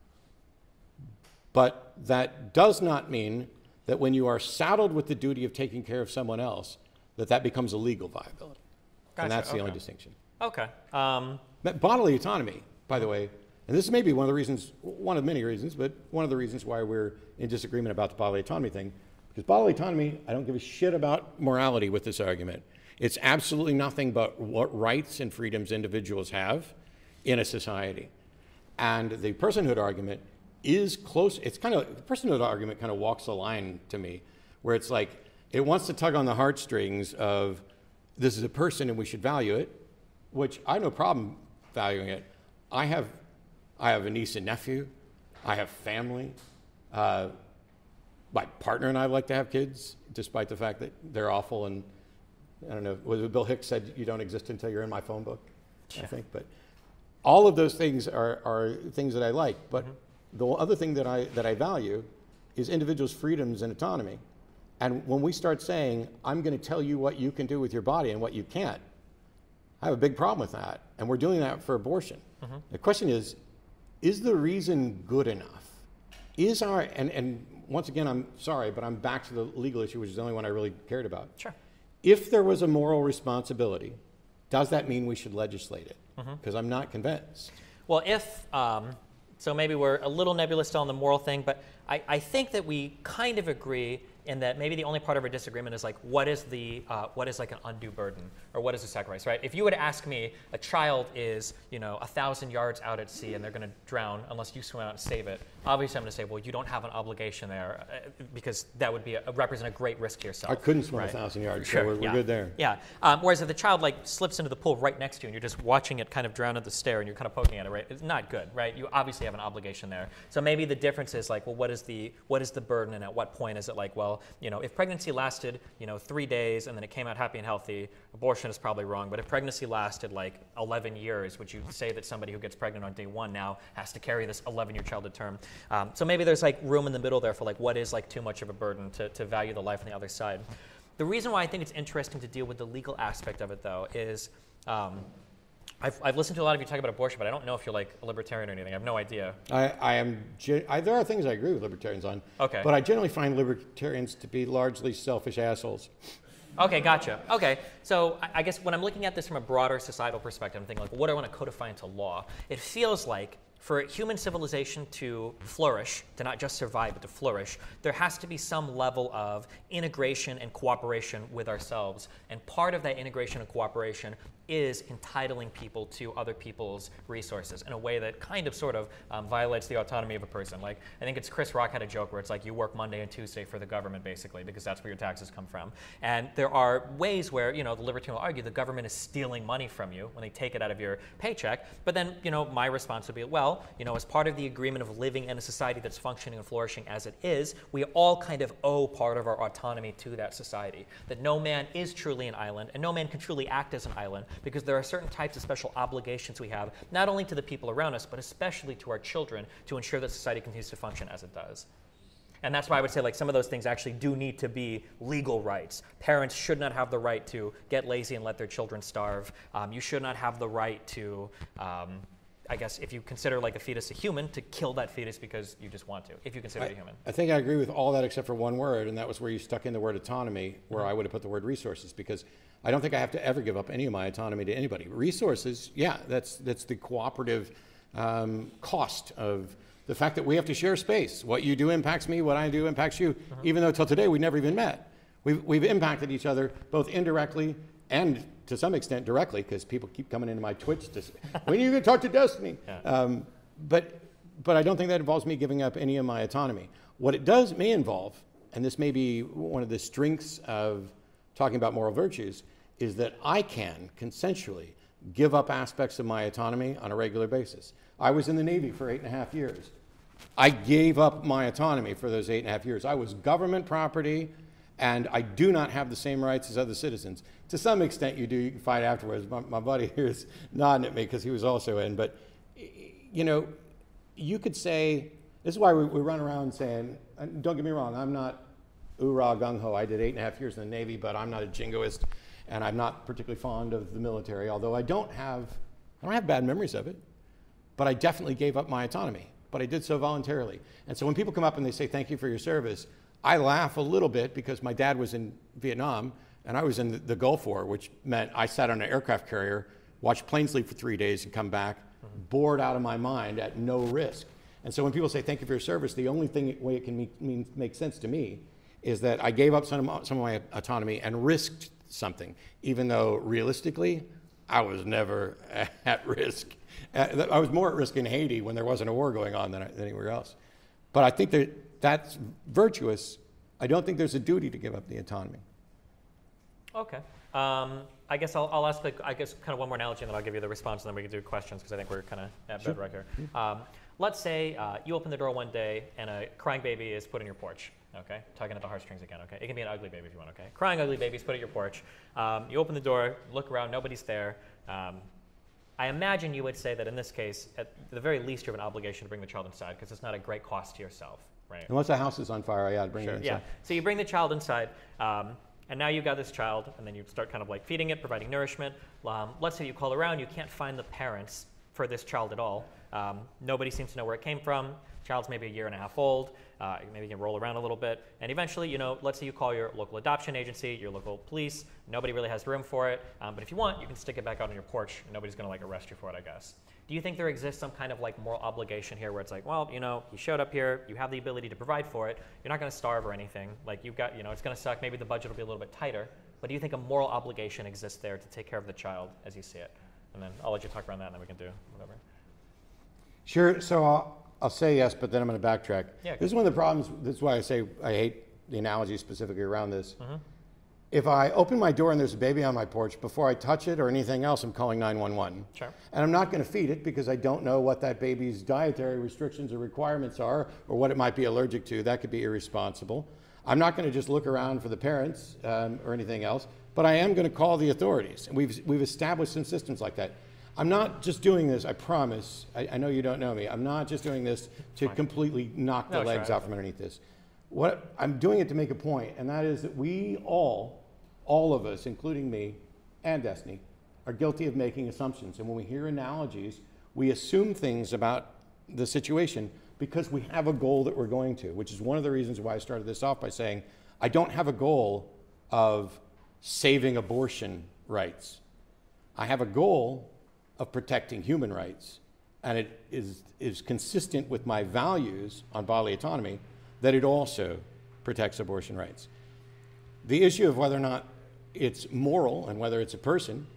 But that does not mean that when you are saddled with the duty of taking care of someone else, that becomes a legal viability. Gotcha. And that's the only distinction. Okay. Bodily autonomy, by the way, and this may be one of many reasons, but one of the reasons why we're in disagreement about the bodily autonomy thing, because bodily autonomy, I don't give a shit about morality with this argument. It's absolutely nothing but what rights and freedoms individuals have in a society. And the personhood argument is close. The personhood argument kind of walks the line to me, where it's like, it wants to tug on the heartstrings of, this is a person and we should value it, which I have no problem valuing it. I have a niece and nephew. I have family. My partner and I like to have kids, despite the fact that they're awful. And I don't know, Bill Hicks said, you don't exist until you're in my phone book, I think. But all of those things are things that I like. But the other thing that I value is individuals' freedoms and autonomy. And when we start saying, I'm going to tell you what you can do with your body and what you can't, I have a big problem with that. And we're doing that for abortion. Mm-hmm. The question is the reason good enough? And once again, I'm sorry, but I'm back to the legal issue, which is the only one I really cared about. Sure. If there was a moral responsibility, does that mean we should legislate it? Because I'm not convinced. Well, so maybe we're a little nebulous still on the moral thing, but I think that we kind of agree in that maybe the only part of our disagreement is like, what is like an undue burden, or what is a sacrifice, right? If you were to ask me, a child is 1,000 yards out at sea and they're going to drown unless you swim out and save it. Obviously, I'm going to say, well, you don't have an obligation there, because that would represent a great risk to yourself. I couldn't swim 1,000 yards, sure, so we're good there. Yeah. Whereas if the child slips into the pool right next to you and you're just watching it kind of drown at the stair and you're kind of poking at it, right? It's not good, right? You obviously have an obligation there. So maybe the difference is like, well, what is the burden, and at what point is it like, well, if pregnancy lasted 3 days and then it came out happy and healthy, abortion is probably wrong. But if pregnancy lasted like 11 years, would you say that somebody who gets pregnant on day 1 now has to carry this 11-year child to term? So maybe there's like room in the middle there for like what is like too much of a burden to value the life on the other side. The reason why I think it's interesting to deal with the legal aspect of it, though, is I've listened to a lot of you talk about abortion, but I don't know if you're like a libertarian or anything. I have no idea. There are things I agree with libertarians on. Okay. But I generally find libertarians to be largely selfish assholes. Okay, gotcha. Okay, so I guess when I'm looking at this from a broader societal perspective, I'm thinking like, well, what do I want to codify into law? It feels like for human civilization to flourish, to not just survive, but to flourish, there has to be some level of integration and cooperation with ourselves. And part of that integration and cooperation is entitling people to other people's resources in a way that kind of sort of violates the autonomy of a person. Like, I think it's Chris Rock had a joke where it's like you work Monday and Tuesday for the government, basically, because that's where your taxes come from. And there are ways where, the libertarian will argue the government is stealing money from you when they take it out of your paycheck. But then, my response would be, well, as part of the agreement of living in a society that's functioning and flourishing as it is, we all kind of owe part of our autonomy to that society. That no man is truly an island, and no man can truly act as an island, because there are certain types of special obligations we have, not only to the people around us, but especially to our children, to ensure that society continues to function as it does. And that's why I would say, like, some of those things actually do need to be legal rights. Parents should not have the right to get lazy and let their children starve. You should not have the right to, I guess, if you consider like a fetus a human, to kill that fetus because you just want to, if you consider it a human. I think I agree with all that except for one word, and that was where you stuck in the word autonomy, where I would have put the word resources, because I don't think I have to ever give up any of my autonomy to anybody. Resources, yeah, that's the cooperative cost of the fact that we have to share space. What you do impacts me, what I do impacts you, even though till today we never even met. We've impacted each other both indirectly and to some extent directly, because people keep coming into my Twitch to say, when are you going to talk to Destiny? Yeah. But I don't think that involves me giving up any of my autonomy. What it may involve, and this may be one of the strengths of talking about moral virtues, is that I can consensually give up aspects of my autonomy on a regular basis. I was in the Navy for 8.5 years. I gave up my autonomy for those 8.5 years. I was government property, and I do not have the same rights as other citizens. To some extent you do, you can fight afterwards. My buddy here is nodding at me because he was also in, but you could say, this is why we run around saying, don't get me wrong, I'm not oorah gung-ho. I did 8.5 years in the Navy, but I'm not a jingoist, and I'm not particularly fond of the military, although I don't have bad memories of it, but I definitely gave up my autonomy, but I did so voluntarily. And so when people come up and they say, thank you for your service, I laugh a little bit because my dad was in Vietnam and I was in the Gulf War, which meant I sat on an aircraft carrier, watched planes leave for 3 days and come back, bored out of my mind at no risk. And so when people say thank you for your service, the only way it can make sense to me is that I gave up some of my autonomy and risked something, even though realistically, I was never at risk. I was more at risk in Haiti when there wasn't a war going on than anywhere else. But I think that's virtuous. I don't think there's a duty to give up the autonomy. Okay. I guess I'll ask, kind of one more analogy, and then I'll give you the response, and then we can do questions, because I think we're kind of at bedrock here. Let's say you open the door one day, and a crying baby is put in your porch. Okay, tugging at the heartstrings again. Okay, it can be an ugly baby if you want. Okay, crying ugly baby is put at your porch. You open the door, look around, nobody's there. I imagine you would say that in this case, at the very least, you have an obligation to bring the child inside, because it's not a great cost to yourself, right? Unless the house is on fire, I gotta bring it inside. Yeah. So you bring the child inside, and now you've got this child, and then you start kind of like feeding it, providing nourishment. Let's say you call around, you can't find the parents for this child at all. Nobody seems to know where it came from. Child's maybe 1.5 years old. Maybe you can roll around a little bit. And eventually, let's say you call your local adoption agency, your local police. Nobody really has room for it. But if you want, you can stick it back out on your porch, and nobody's going to arrest you for it, I guess. Do you think there exists some kind of moral obligation here where it's like, well, you showed up here, you have the ability to provide for it, you're not going to starve or anything. You've got, it's going to suck. Maybe the budget will be a little bit tighter. But do you think a moral obligation exists there to take care of the child as you see it? And then I'll let you talk around that, and then we can do whatever. Sure. So I'll say yes, but then I'm going to backtrack. Yeah, this is one of the problems. This is why I say I hate the analogy specifically around this. If I open my door and there's a baby on my porch, before I touch it or anything else, I'm calling 911. Sure. And I'm not going to feed it because I don't know what that baby's dietary restrictions or requirements are, or what it might be allergic to. That could be irresponsible. I'm not going to just look around for the parents or anything else, but I am going to call the authorities. And we've established some systems like that. I'm not just doing this, I promise, I know you don't know me, I'm not just doing this to completely knock the legs out from underneath this. I'm doing it to make a point, and that is that we all of us, including me and Destiny, are guilty of making assumptions. And when we hear analogies, we assume things about the situation because we have a goal that we're going to, which is one of the reasons why I started this off by saying, I don't have a goal of saving abortion rights. I have a goal of protecting human rights, and it is consistent with my values on bodily autonomy that it also protects abortion rights. The issue of whether or not it's moral and whether it's a person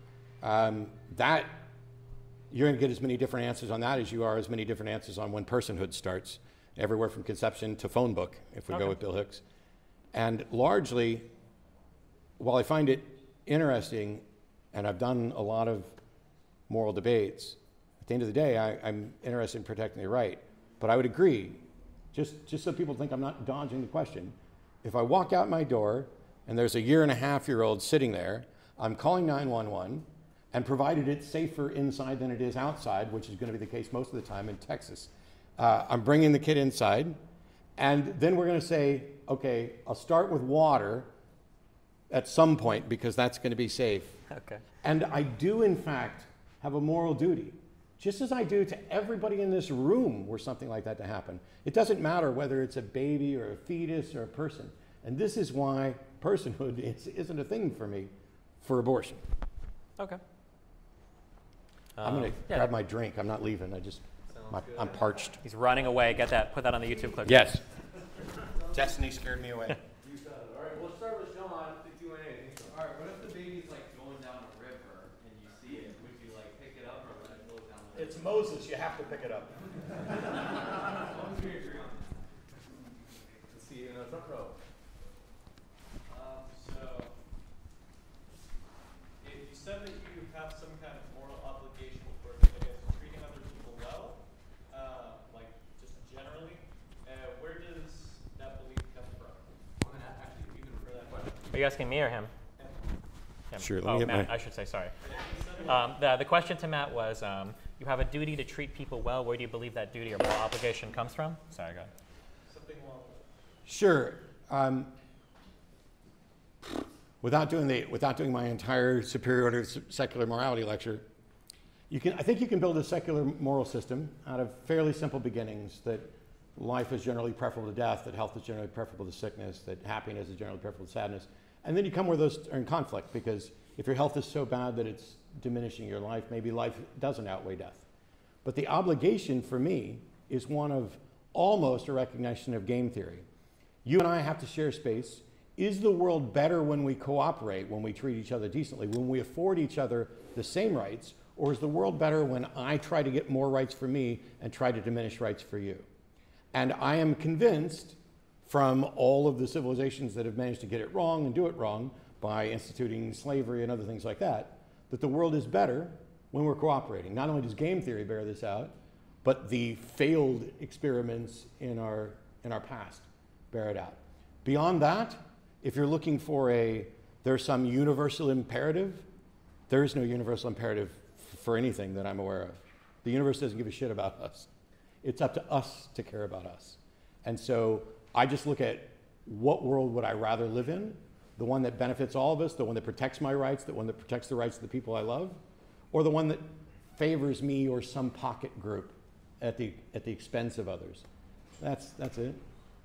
that you're going to get as many different answers on that as you are as many different answers on when personhood starts, everywhere from conception to phone book, if we go with Bill Hicks. And largely, while I find it interesting, and I've done a lot of moral debates, at the end of the day, I'm interested in protecting the right. But I would agree, just so people think I'm not dodging the question, if I walk out my door and there's a 1.5-year-old sitting there, I'm calling 911, and provided it's safer inside than it is outside, which is going to be the case most of the time in Texas, I'm bringing the kid inside, and then we're going to say, okay, I'll start with water at some point because that's going to be safe. Okay. And I do, in fact, have a moral duty, just as I do to everybody in this room were something like that to happen. It doesn't matter whether it's a baby or a fetus or a person. And this is why personhood isn't a thing for me for abortion. Okay. I'm going to grab my drink. I'm not leaving. I'm parched. He's running away. Get that. Put that on the YouTube clip. Yes. Destiny scared me away. All right, we'll start with John, the Q&A. All right, what if the baby's like going down a river and you see it? Would you like pick it up or let it go down the river? It's Moses. You have to pick it up. As long as we agree on this. Let's see you in the front row. So, if you said that you have some kind of moral obligation for, I guess, treating other people well, like just generally, where does that belief come from? I'm gonna actually even for that question. Are you asking me or him? Him. Sure, let me Oh, get Matt, my- I should say, sorry. The question to Matt was, you have a duty to treat people well. Where do you believe that duty or moral obligation comes from? Sorry, go ahead. Something along Sure. Without doing my entire superiority of secular morality lecture, I think you can build a secular moral system out of fairly simple beginnings, that life is generally preferable to death, that health is generally preferable to sickness, that happiness is generally preferable to sadness. And then you come where those are in conflict, because if your health is so bad that it's diminishing your life, maybe life doesn't outweigh death. But the obligation for me is one of almost a recognition of game theory. You and I have to share space. Is the world better when we cooperate, when we treat each other decently, when we afford each other the same rights, or is the world better when I try to get more rights for me and try to diminish rights for you? And I am convinced, from all of the civilizations that have managed to get it wrong and do it wrong by instituting slavery and other things like that, that the world is better when we're cooperating. Not only does game theory bear this out, but the failed experiments in our past bear it out. Beyond that, if you're looking for there's some universal imperative, there is no universal imperative for anything that I'm aware of. The universe doesn't give a shit about us. It's up to us to care about us. And so I just look at what world would I rather live in, the one that benefits all of us, the one that protects my rights, the one that protects the rights of the people I love, or the one that favors me or some pocket group at the expense of others. That's it.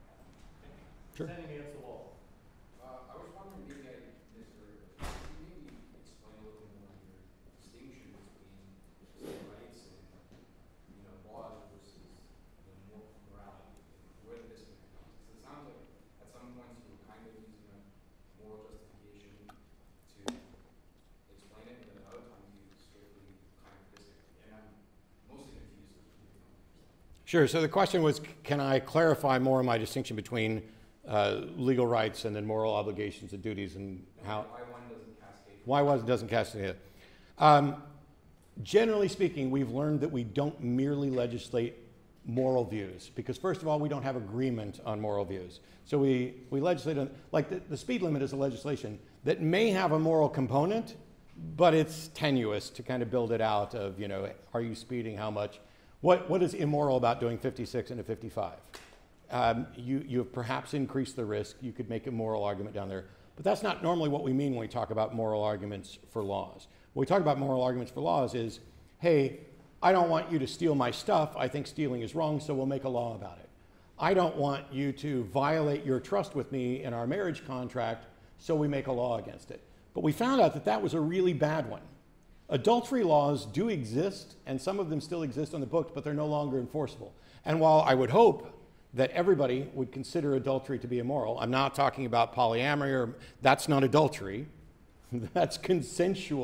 Sure. standing against the wall. I was wondering, maybe I misheard, but can you maybe explain a little more your distinction between civil rights and, laws versus morality, where the disconnect comes? Because it sounds like at some points you were kind of using a moral justification to explain it, but at other times you strictly kind of disagree. And I'm mostly confused with the different. Sure. So the question was, can I clarify more my distinction between legal rights and then moral obligations and duties, and how Why one doesn't cascade? why one doesn't cascade? Generally speaking, we've learned that we don't merely legislate moral views, because first of all, we don't have agreement on moral views. So we legislate on, like the speed limit is a legislation that may have a moral component, but it's tenuous to kind of build it out of, are you speeding, how much? What is immoral about doing 56 into 55? You have perhaps increased the risk. You could make a moral argument down there. But that's not normally what we mean when we talk about moral arguments for laws. When we talk about moral arguments for laws is, hey, I don't want you to steal my stuff. I think stealing is wrong, so we'll make a law about it. I don't want you to violate your trust with me in our marriage contract, so we make a law against it. But we found out that that was a really bad one. Adultery laws do exist, and some of them still exist on the books, but they're no longer enforceable. And while I would hope that everybody would consider adultery to be immoral, I'm not talking about polyamory, or that's not adultery. That's consensual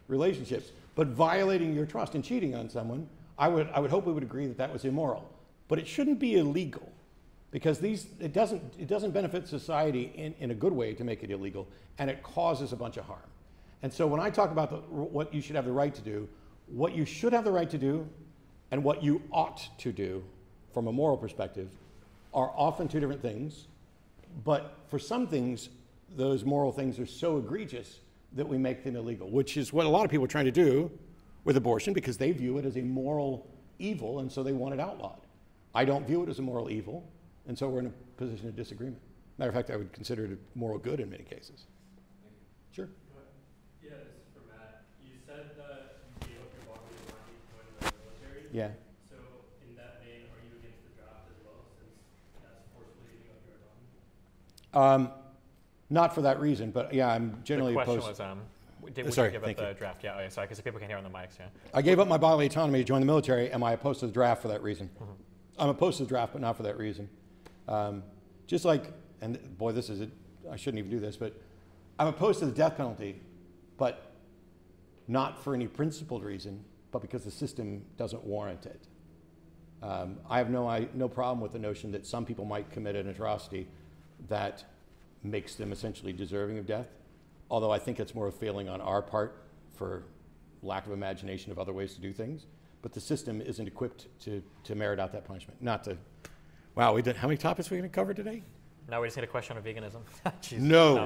relationships. But violating your trust and cheating on someone, I would hope we would agree that that was immoral. But it shouldn't be illegal, because it doesn't benefit society in a good way to make it illegal, and it causes a bunch of harm. And so when I talk about what you should have the right to do, what you should have the right to do and what you ought to do from a moral perspective are often two different things. But for some things, those moral things are so egregious that we make them illegal, which is what a lot of people are trying to do with abortion, because they view it as a moral evil, and so they want it outlawed. I don't view it as a moral evil, and so we're in a position of disagreement. Matter of fact, I would consider it a moral good in many cases. Sure. Yeah, this is for Matt. You said that you gave up your bodily autonomy to join the military. Yeah. So in that vein, are you against the draft as well, since that's forcibly giving up your autonomy? Not for that reason, but yeah, I'm generally the question opposed. was, would Sorry, you give thank up you. the draft? Yeah, sorry, because people can hear on the mics, yeah. I gave up my bodily autonomy to join the military. Am I opposed to the draft for that reason? I'm opposed to the draft, but not for that reason. Just like, and boy, this is it. I shouldn't even do this, but I'm opposed to the death penalty, but not for any principled reason, but because the system doesn't warrant it. I have no problem with the notion that some people might commit an atrocity that makes them essentially deserving of death, although I think it's more a failing on our part for lack of imagination of other ways to do things. But the system isn't equipped to merit out that punishment. Not to, wow, we did, how many topics are we going to cover today? Now we just need a question on veganism. Jeez. No.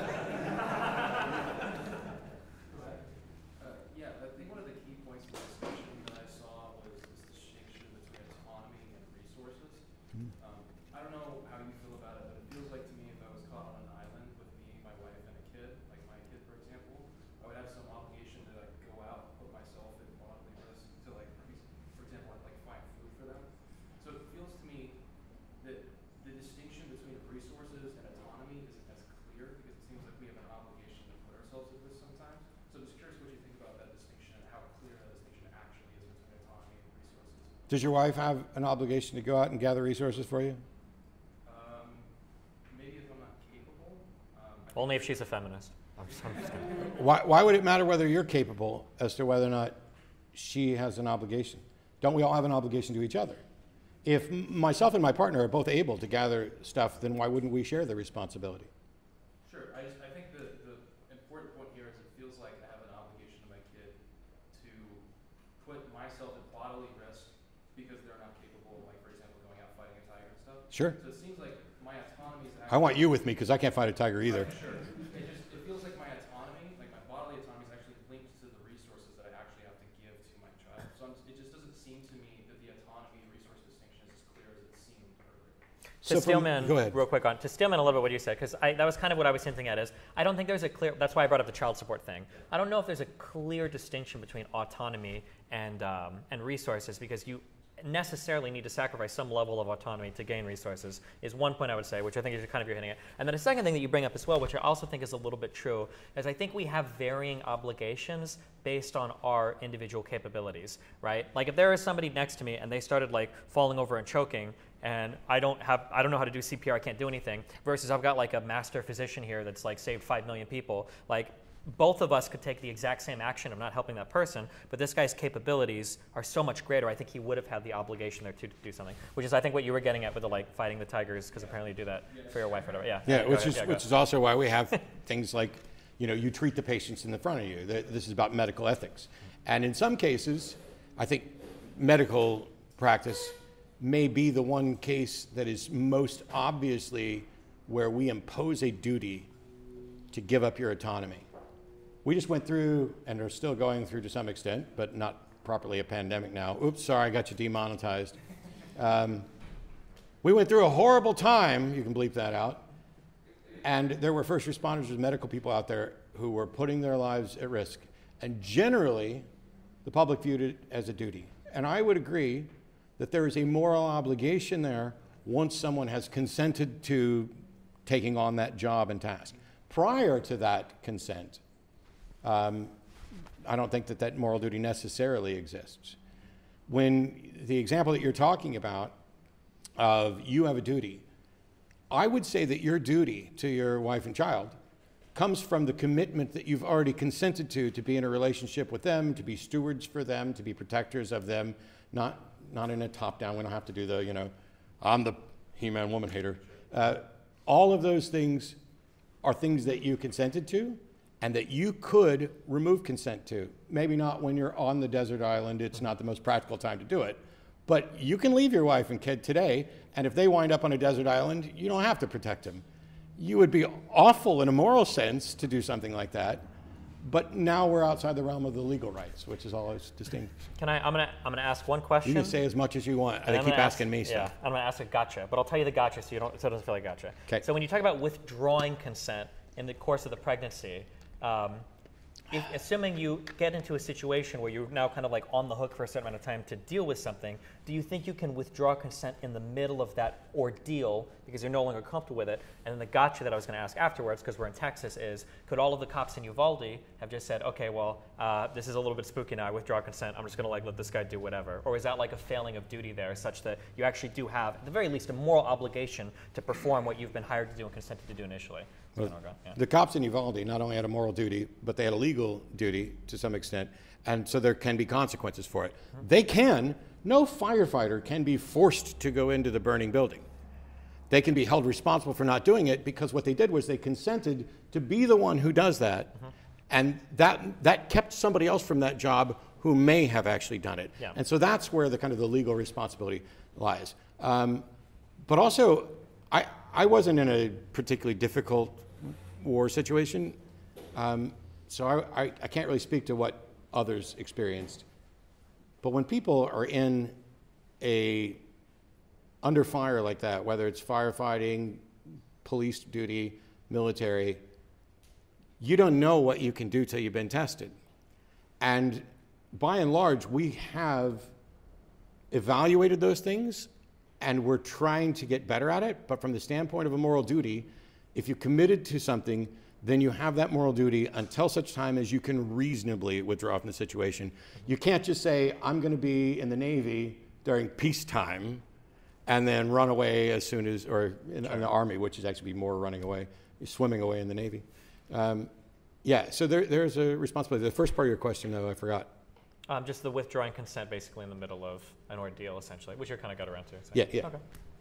Yeah, I think one of the key points of the discussion that I saw was this distinction between autonomy and resources. I don't know how you feel about it, but it feels like to me if I was caught on an island with me, my wife, and a kid, like my kid, for example, I would have some obligation to like go out and put myself in bodily risk to like, for example, like find food for them. So it feels to me that the distinction between resources and autonomy isn't as clear, because it seems like we have an obligation to put ourselves at risk sometimes. So I'm just curious what you think about that distinction and how clear that distinction actually is between autonomy and resources. Does your wife have an obligation to go out and gather resources for you? Maybe if I'm not capable. Only if she's a feminist. I'm just kidding. Why would it matter whether you're capable as to whether or not she has an obligation? Don't we all have an obligation to each other? If myself and my partner are both able to gather stuff, then why wouldn't we share the responsibility? Sure. I think the important point here is it feels like I have an obligation to my kid to put myself at bodily risk because they're not capable, like for example, going out fighting a tiger and stuff. Sure. So it seems like my autonomy is I actually... want you with me because I can't fight a tiger either. Sure. It feels like my autonomy, like my bodily autonomy, is actually linked to the resources that I actually have to give to my child. So it just doesn't seem to me that the autonomy and resource distinction is as clear as it seemed earlier. To Steelman, go ahead. real quick to Steelman a little bit what you said, because that was kind of what I was hinting at is, I don't think there's a clear, that's why I brought up the child support thing. I don't know if there's a clear distinction between autonomy and resources, because you necessarily need to sacrifice some level of autonomy to gain resources, is one point I would say, which I think is kind of you're hitting it. And then a second thing that you bring up as well, which I also think is a little bit true, is I think we have varying obligations based on our individual capabilities, right? Like if there is somebody next to me and they started like falling over and choking, and I don't know how to do CPR, I can't do anything, versus I've got like a master physician here that's like saved 5 million people, like both of us could take the exact same action of not helping that person, but this guy's capabilities are so much greater, I think he would have had the obligation there to do something, which is I think what you were getting at with the like fighting the tigers, because apparently you do that for your wife or whatever. Yeah, which is also why we have things like, you treat the patients in the front of you. This is about medical ethics. And in some cases, I think medical practice may be the one case that is most obviously where we impose a duty to give up your autonomy. We just went through, and are still going through to some extent, but not properly a pandemic now. Oops, sorry, I got you demonetized. We went through a horrible time, you can bleep that out, and there were first responders and medical people out there who were putting their lives at risk. And generally, the public viewed it as a duty. And I would agree that there is a moral obligation there once someone has consented to taking on that job and task. Prior to that consent, I don't think that moral duty necessarily exists. When the example that you're talking about of you have a duty, I would say that your duty to your wife and child comes from the commitment that you've already consented to be in a relationship with them, to be stewards for them, to be protectors of them, not in a top-down. We don't have to do the, I'm the He-Man woman hater. All of those things are things that you consented to and that you could remove consent to. Maybe not when you're on the desert island. It's not the most practical time to do it. But you can leave your wife and kid today, and if they wind up on a desert island, you don't have to protect them. You would be awful in a moral sense to do something like that, but now we're outside the realm of the legal rights, which is always distinct. I'm gonna ask one question. You can say as much as you want. They keep asking me stuff. Yeah, I'm gonna ask a gotcha, but I'll tell you the gotcha so it doesn't feel like gotcha. Okay. So when you talk about withdrawing consent in the course of the pregnancy, assuming you get into a situation where you're now kind of like on the hook for a certain amount of time to deal with something, do you think you can withdraw consent in the middle of that ordeal because you're no longer comfortable with it? And then the gotcha that I was going to ask afterwards, because we're in Texas, is could all of the cops in Uvalde have just said, okay, well, this is a little bit spooky now, I withdraw consent, I'm just going to like let this guy do whatever? Or is that like a failing of duty there such that you actually do have, at the very least, a moral obligation to perform what you've been hired to do and consented to do initially? Well, the cops in Uvalde not only had a moral duty, but they had a legal duty to some extent, and so there can be consequences for it. No firefighter can be forced to go into the burning building. They can be held responsible for not doing it because what they did was they consented to be the one who does that, and that kept somebody else from that job who may have actually done it. Yeah. And so that's where the kind of the legal responsibility lies. But also, I wasn't in a particularly difficult war situation, so I can't really speak to what others experienced. But when people are under fire like that, whether it's firefighting, police duty, military, you don't know what you can do till you've been tested. And by and large, we have evaluated those things and we're trying to get better at it. But from the standpoint of a moral duty, if you committed to something, then you have that moral duty until such time as you can reasonably withdraw from the situation. You can't just say, I'm going to be in the Navy during peacetime and then run away as soon as, or in the Army, which is actually more running away, swimming away in the Navy. So there's a responsibility. The first part of your question, though, I forgot. Just the withdrawing consent basically in the middle of an ordeal, essentially, which you kind of got around to. So. Yeah. Okay. This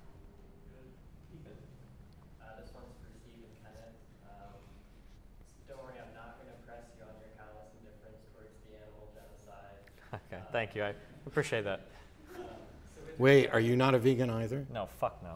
one's for Steve and Kenneth. Don't worry, I'm not going to press you on your callous indifference towards the animal genocide. Okay, thank you. I appreciate that. Wait, are you not a vegan either? No, fuck no.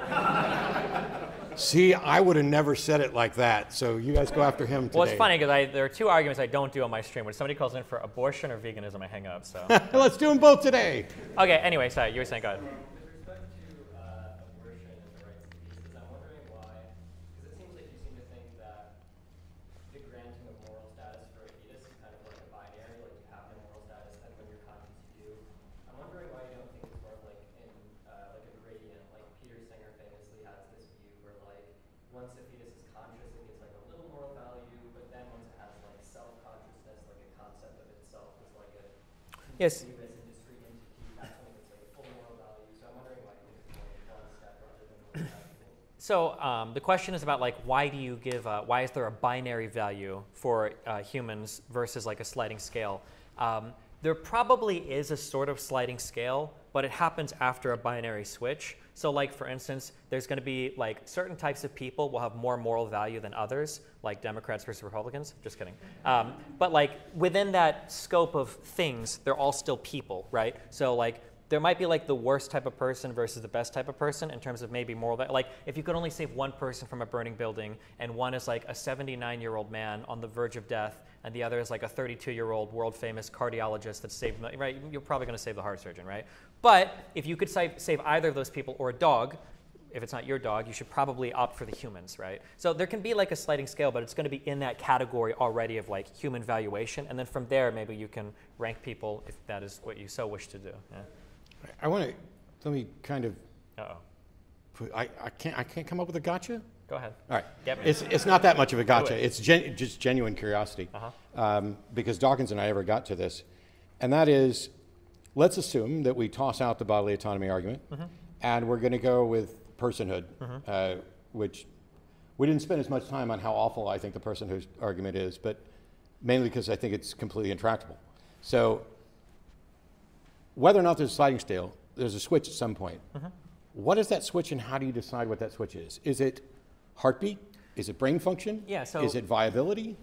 See, I would have never said it like that, so you guys go after him today. Well, it's funny because there are two arguments I don't do on my stream. When somebody calls in for abortion or veganism, I hang up. So. Let's do them both today. Okay, anyway, sorry, you were saying, go ahead. With respect to abortion and the rights of fetuses, I'm wondering why, because it seems like you seem to think that the granting of moral status for a fetus is kind of like a binary, like you have no moral status, and when you're conscious you do. I'm wondering why you don't think it's more like like a gradient, like Peter Singer famously has this view where like once a fetus is conscious, it gets like a little moral value, but then once it has like self-consciousness, like a concept of itself is like a Yes. continuous and discrete entity, that's when it gets like full moral value. So I'm wondering why you think it's more like one step rather than more valuable. So the question is about like why is there a binary value for humans versus like a sliding scale? There probably is a sort of sliding scale, but it happens after a binary switch. So like for instance, there's going to be like certain types of people will have more moral value than others, like Democrats versus Republicans. Just kidding. But like within that scope of things, they're all still people, right? So like there might be like the worst type of person versus the best type of person in terms of maybe moral. Like if you could only save one person from a burning building, and one is like a 79-year-old man on the verge of death, and the other is like a 32-year-old world-famous cardiologist that saved, right? You're probably going to save the heart surgeon, right? But if you could save either of those people or a dog, if it's not your dog, you should probably opt for the humans, right? So there can be like a sliding scale, but it's going to be in that category already of like human valuation, and then from there maybe you can rank people if that is what you so wish to do. Yeah. Let me kind of, I can't come up with a gotcha? Go ahead. All right. Get me. It's not that much of a gotcha. it. It's just genuine curiosity. Because Dawkins and I ever got to this. And that is, let's assume that we toss out the bodily autonomy argument, and we're going to go with personhood, which We didn't spend as much time on how awful I think the person whose argument is, but mainly because I think it's completely intractable. So whether or not there's a sliding scale, there's a switch at some point. What is that switch, and how do you decide what that switch is? Is it heartbeat? Is it brain function? Yeah, so is it viability?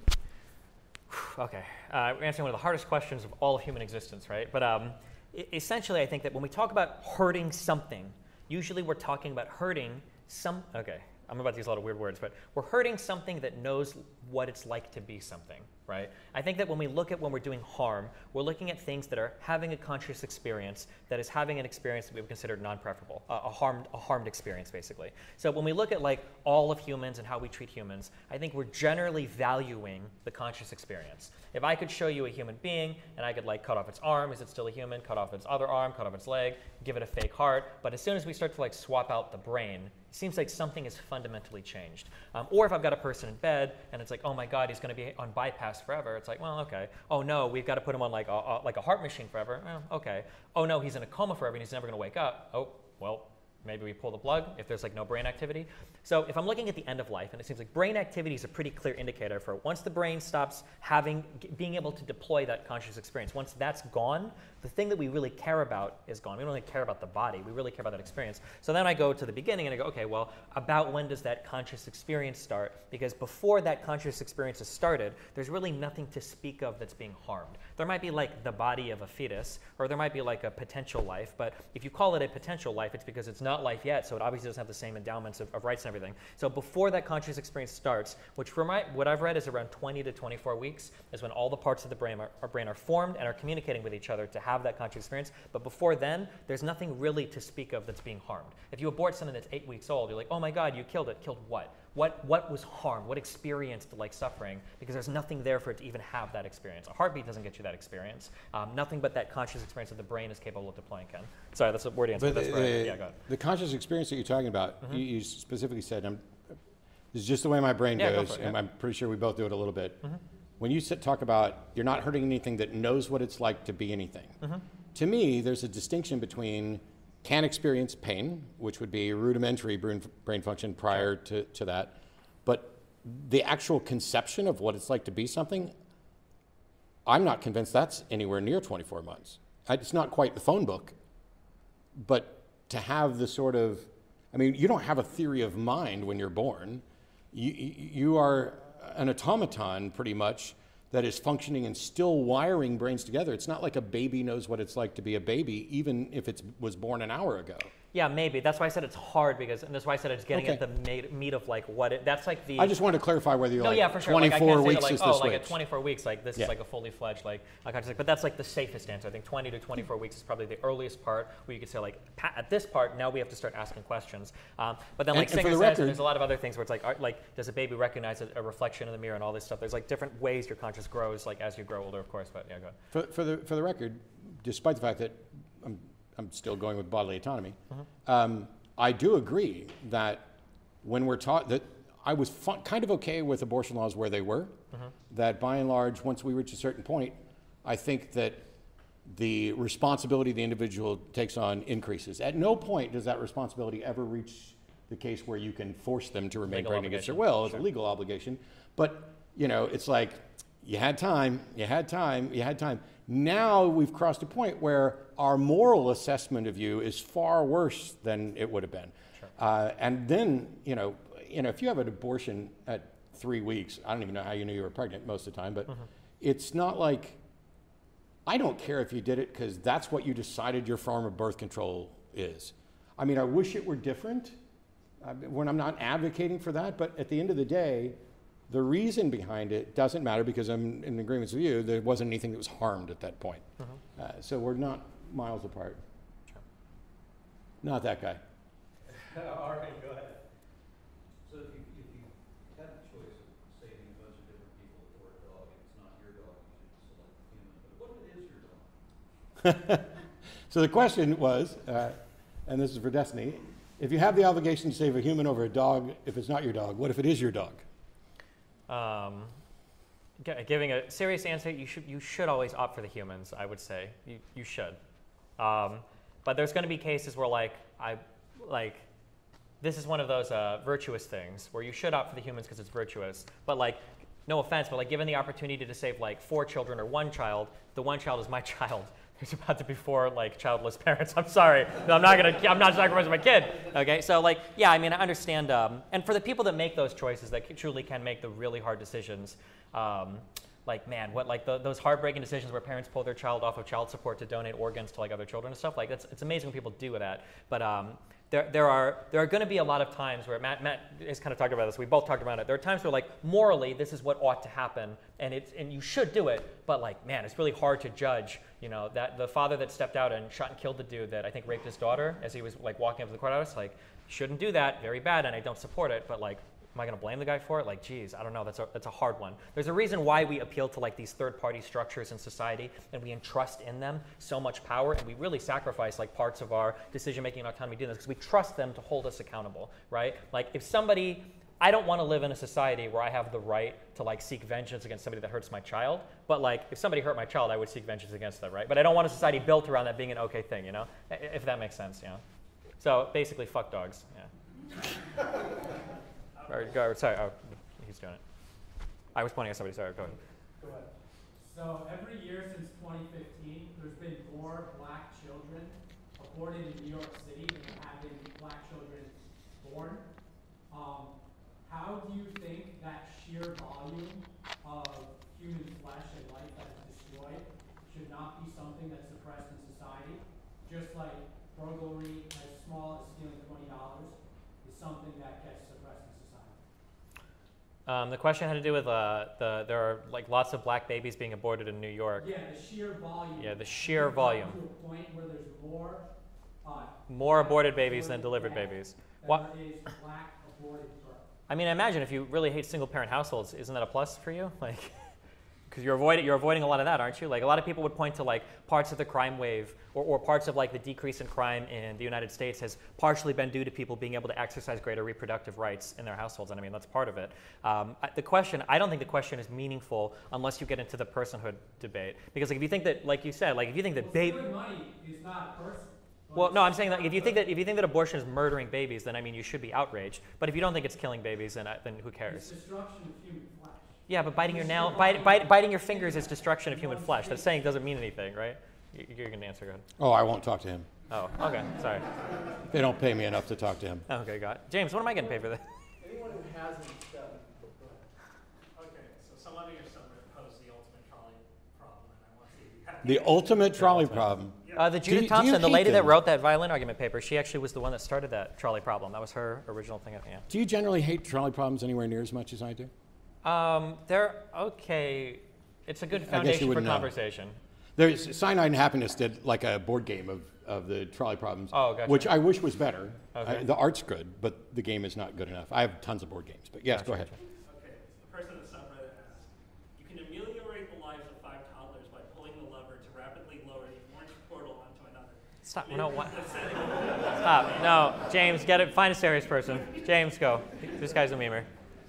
Okay, we're answering one of the hardest questions of all of human existence, right? But essentially, I think that when we talk about hurting something, usually we're talking about hurting okay, I'm about to use a lot of weird words, but we're hurting something that knows what it's like to be something, right? I think that when we're doing harm, we're looking at things that are having a conscious experience that is having an experience that we would consider non-preferable, a harmed experience, basically. So when we look at like all of humans and how we treat humans, I think we're generally valuing the conscious experience. If I could show you a human being and I could like cut off its arm, is it still a human? Cut off its other arm, cut off its leg, give it a fake heart. But as soon as we start to like swap out the brain, it seems like something has fundamentally changed. Or if I've got a person in bed and it's like, oh my God, he's going to be on bypass forever. It's like, well, okay. Oh no, we've got to put him on like a heart machine forever. Well, okay. Oh no, he's in a coma forever and he's never going to wake up. Oh, well, maybe we pull the plug if there's like no brain activity. So if I'm looking at the end of life, and it seems like brain activity is a pretty clear indicator for once the brain stops being able to deploy that conscious experience, once that's gone, the thing that we really care about is gone. We don't really care about the body. We really care about that experience. So then I go to the beginning and I go, okay, well, about when does that conscious experience start? Because before that conscious experience has started, there's really nothing to speak of that's being harmed. There might be like the body of a fetus, or there might be like a potential life, but if you call it a potential life, it's because it's not life yet, so it obviously doesn't have the same endowments of rights and everything. So before that conscious experience starts, which for what I've read is around 20 to 24 weeks, is when all the parts of the brain are formed and are communicating with each other to have that conscious experience. But before then, there's nothing really to speak of that's being harmed. If you abort something that's 8 weeks old, you're like, oh my God, you killed it. Killed what? What was harmed? What experienced like suffering? Because there's nothing there for it to even have that experience. A heartbeat doesn't get you that experience. Nothing but that conscious experience that the brain is capable of deploying can. Sorry, that's a word answer. But that's right. Yeah, go ahead. the conscious experience that you're talking about, you specifically said, this is just the way my brain goes, and I'm pretty sure we both do it a little bit. When you talk about you're not hurting anything that knows what it's like to be anything, to me, there's a distinction between can experience pain, which would be rudimentary brain function prior to that, but the actual conception of what it's like to be something, I'm not convinced that's anywhere near 24 months. It's not quite the phone book, but to have the sort of, I mean, you don't have a theory of mind when you're born. You are an automaton, pretty much, that is functioning and still wiring brains together. It's not like a baby knows what it's like to be a baby, even if it was born an hour ago. Yeah, maybe. That's why I said it's hard, because, and that's why I said it's getting at the meat of like what it, that's like the. I just wanted to clarify whether you're like for sure. 24 weeks is the switch. Like at 24 weeks, like this is like a fully fledged like, but that's like the safest answer. I think 20 to 24 weeks is probably the earliest part where you could say like at this part now we have to start asking questions. But then like Singer says, there's a lot of other things where it's like does a baby recognize a reflection in the mirror and all this stuff? There's like different ways your conscious grows like as you grow older, of course. But yeah, go ahead. For the record, despite the fact that I'm still going with bodily autonomy. I do agree that when we're taught that I was kind of okay with abortion laws where they were, that by and large, once we reach a certain point, I think that the responsibility the individual takes on increases. At no point does that responsibility ever reach the case where you can force them to remain pregnant against their will. It's a legal obligation. But, you know, it's like you had time. Now we've crossed a point where our moral assessment of you is far worse than it would have been. And then, you know, if you have an abortion at 3 weeks, I don't even know how you knew you were pregnant most of the time, but it's not like, I don't care if you did it because that's what you decided your form of birth control is. I mean, I wish it were different when I'm not advocating for that, but at the end of the day, the reason behind it doesn't matter because I'm in agreement with you. There wasn't anything that was harmed at that point. So we're not miles apart. Not that guy. All right, go ahead. So if you had the choice of saving a bunch of different people for a dog, and it's not your dog, you should select the human. But what if it is your dog? So the question was, and this is for Destiny, if you have the obligation to save a human over a dog, if it's not your dog, what if it is your dog? Giving a serious answer, you should always opt for the humans, I would say. You should. But there's going to be cases where this is one of those virtuous things where you should opt for the humans because it's virtuous. But like, no offense, but like given the opportunity to save like 4 children or 1 child, the 1 child is my child. There's about to be 4 like childless parents. I'm sorry, I'm not sacrificing my kid. Okay, so like, yeah, I mean, I understand. And for the people that make those choices, that truly can make the really hard decisions. Like, man, what like those heartbreaking decisions where parents pull their child off of child support to donate organs to like other children and stuff. Like, it's amazing when people do that. But there are going to be a lot of times where Matt has kind of talked about this. We both talked about it. There are times where like morally this is what ought to happen, and you should do it. But like, man, it's really hard to judge. You know, that the father that stepped out and shot and killed the dude that I think raped his daughter as he was like walking up to the courthouse. Like, shouldn't do that. Very bad, and I don't support it. But like, am I going to blame the guy for it? Like, geez, I don't know. That's a hard one. There's a reason why we appeal to like these third-party structures in society, and we entrust in them so much power, and we really sacrifice like parts of our decision-making and autonomy doing this because we trust them to hold us accountable, right? Like, if somebody, I don't want to live in a society where I have the right to like seek vengeance against somebody that hurts my child, but like if somebody hurt my child, I would seek vengeance against them, right? But I don't want a society built around that being an okay thing, you know? If that makes sense, you know? So basically, fuck dogs, yeah. Sorry, he's doing it. I was pointing at somebody, sorry, go ahead. Go ahead. So every year since 2015, there's been more black children aborted in New York City than there have been black children born. How do you think that sheer volume of human flesh and life that is destroyed should not be something that's suppressed in society? Just like burglary as small as stealing $20 is something that gets suppressed in society. The question had to do with there are like lots of black babies being aborted in New York. Yeah, the sheer volume. Yeah, the sheer volume. To a point where there's more aborted babies than delivered babies. What is black aborted birth? I mean, I imagine if you really hate single-parent households, isn't that a plus for you? Like, because you're avoiding a lot of that, aren't you? Like, a lot of people would point to like parts of the crime wave or parts of like the decrease in crime in the United States has partially been due to people being able to exercise greater reproductive rights in their households, and I mean that's part of it. The question, I don't think the question is meaningful unless you get into the personhood debate, because like if you think that, like you said, like if you think that stealing money is not a person. Well, no, I'm saying that if you think that abortion is murdering babies, then I mean you should be outraged. But if you don't think it's killing babies, then who cares? It's destruction of human flesh. Yeah, but biting your fingers is destruction of human flesh. That saying doesn't mean anything, right? You're going to answer, go ahead. Oh, I won't talk to him. Oh, okay, sorry. They don't pay me enough to talk to him. Okay, got it. James, what am I getting paid for this? Anyone who hasn't Okay, so somebody or somebody posed the ultimate trolley problem, and I want to see if you have The ultimate trolley problem. The Judith Thompson, the lady that wrote that violin argument paper, she actually was the one that started that trolley problem. That was her original thing. Yeah. Do you generally hate trolley problems anywhere near as much as I do? They're okay. It's a good I guess foundation you for wouldn't know. conversation. There's Cyanide and Happiness did like a board game of the trolley problems, Oh, gotcha. which I wish was better. Okay. The art's good, but the game is not good enough. I have tons of board games, but yes, Gotcha, go ahead. Okay, so the person in the subreddit asks, you can ameliorate the lives of 5 toddlers by pulling the lever to rapidly lower the orange portal onto another. Stop. No, what? Stop. No, James, get it. Find a serious person. James, go. This guy's a memer.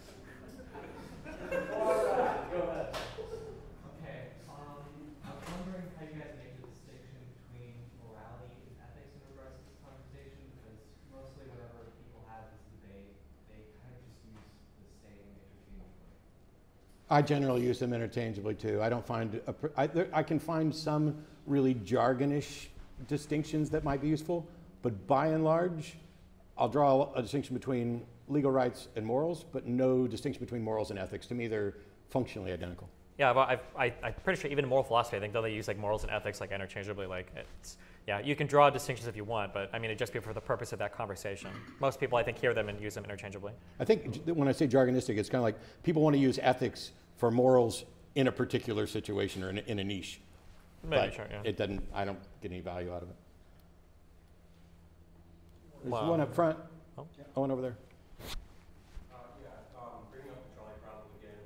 Okay, I was wondering how you guys make the distinction between morality and ethics in regards to this conversation, because mostly whenever people have this debate, they kind of just use the same interchangeably. I generally use them interchangeably too. I don't find I can find some really jargonish distinctions that might be useful, but by and large, I'll draw a distinction between legal rights and morals, but no distinction between morals and ethics. To me, they're functionally identical. Yeah, but I'm pretty sure even in moral philosophy, I think though they use like morals and ethics like interchangeably. Like it's, yeah, you can draw distinctions if you want, but I mean it'd just be for the purpose of that conversation. Most people I think hear them and use them interchangeably. I think when I say jargonistic, it's kind of like people want to use ethics for morals in a particular situation or in a niche. Maybe, But sure, yeah. it doesn't. I don't get any value out of it. There's Wow. one up front. Oh. One over there. Bringing up the trolley problem again.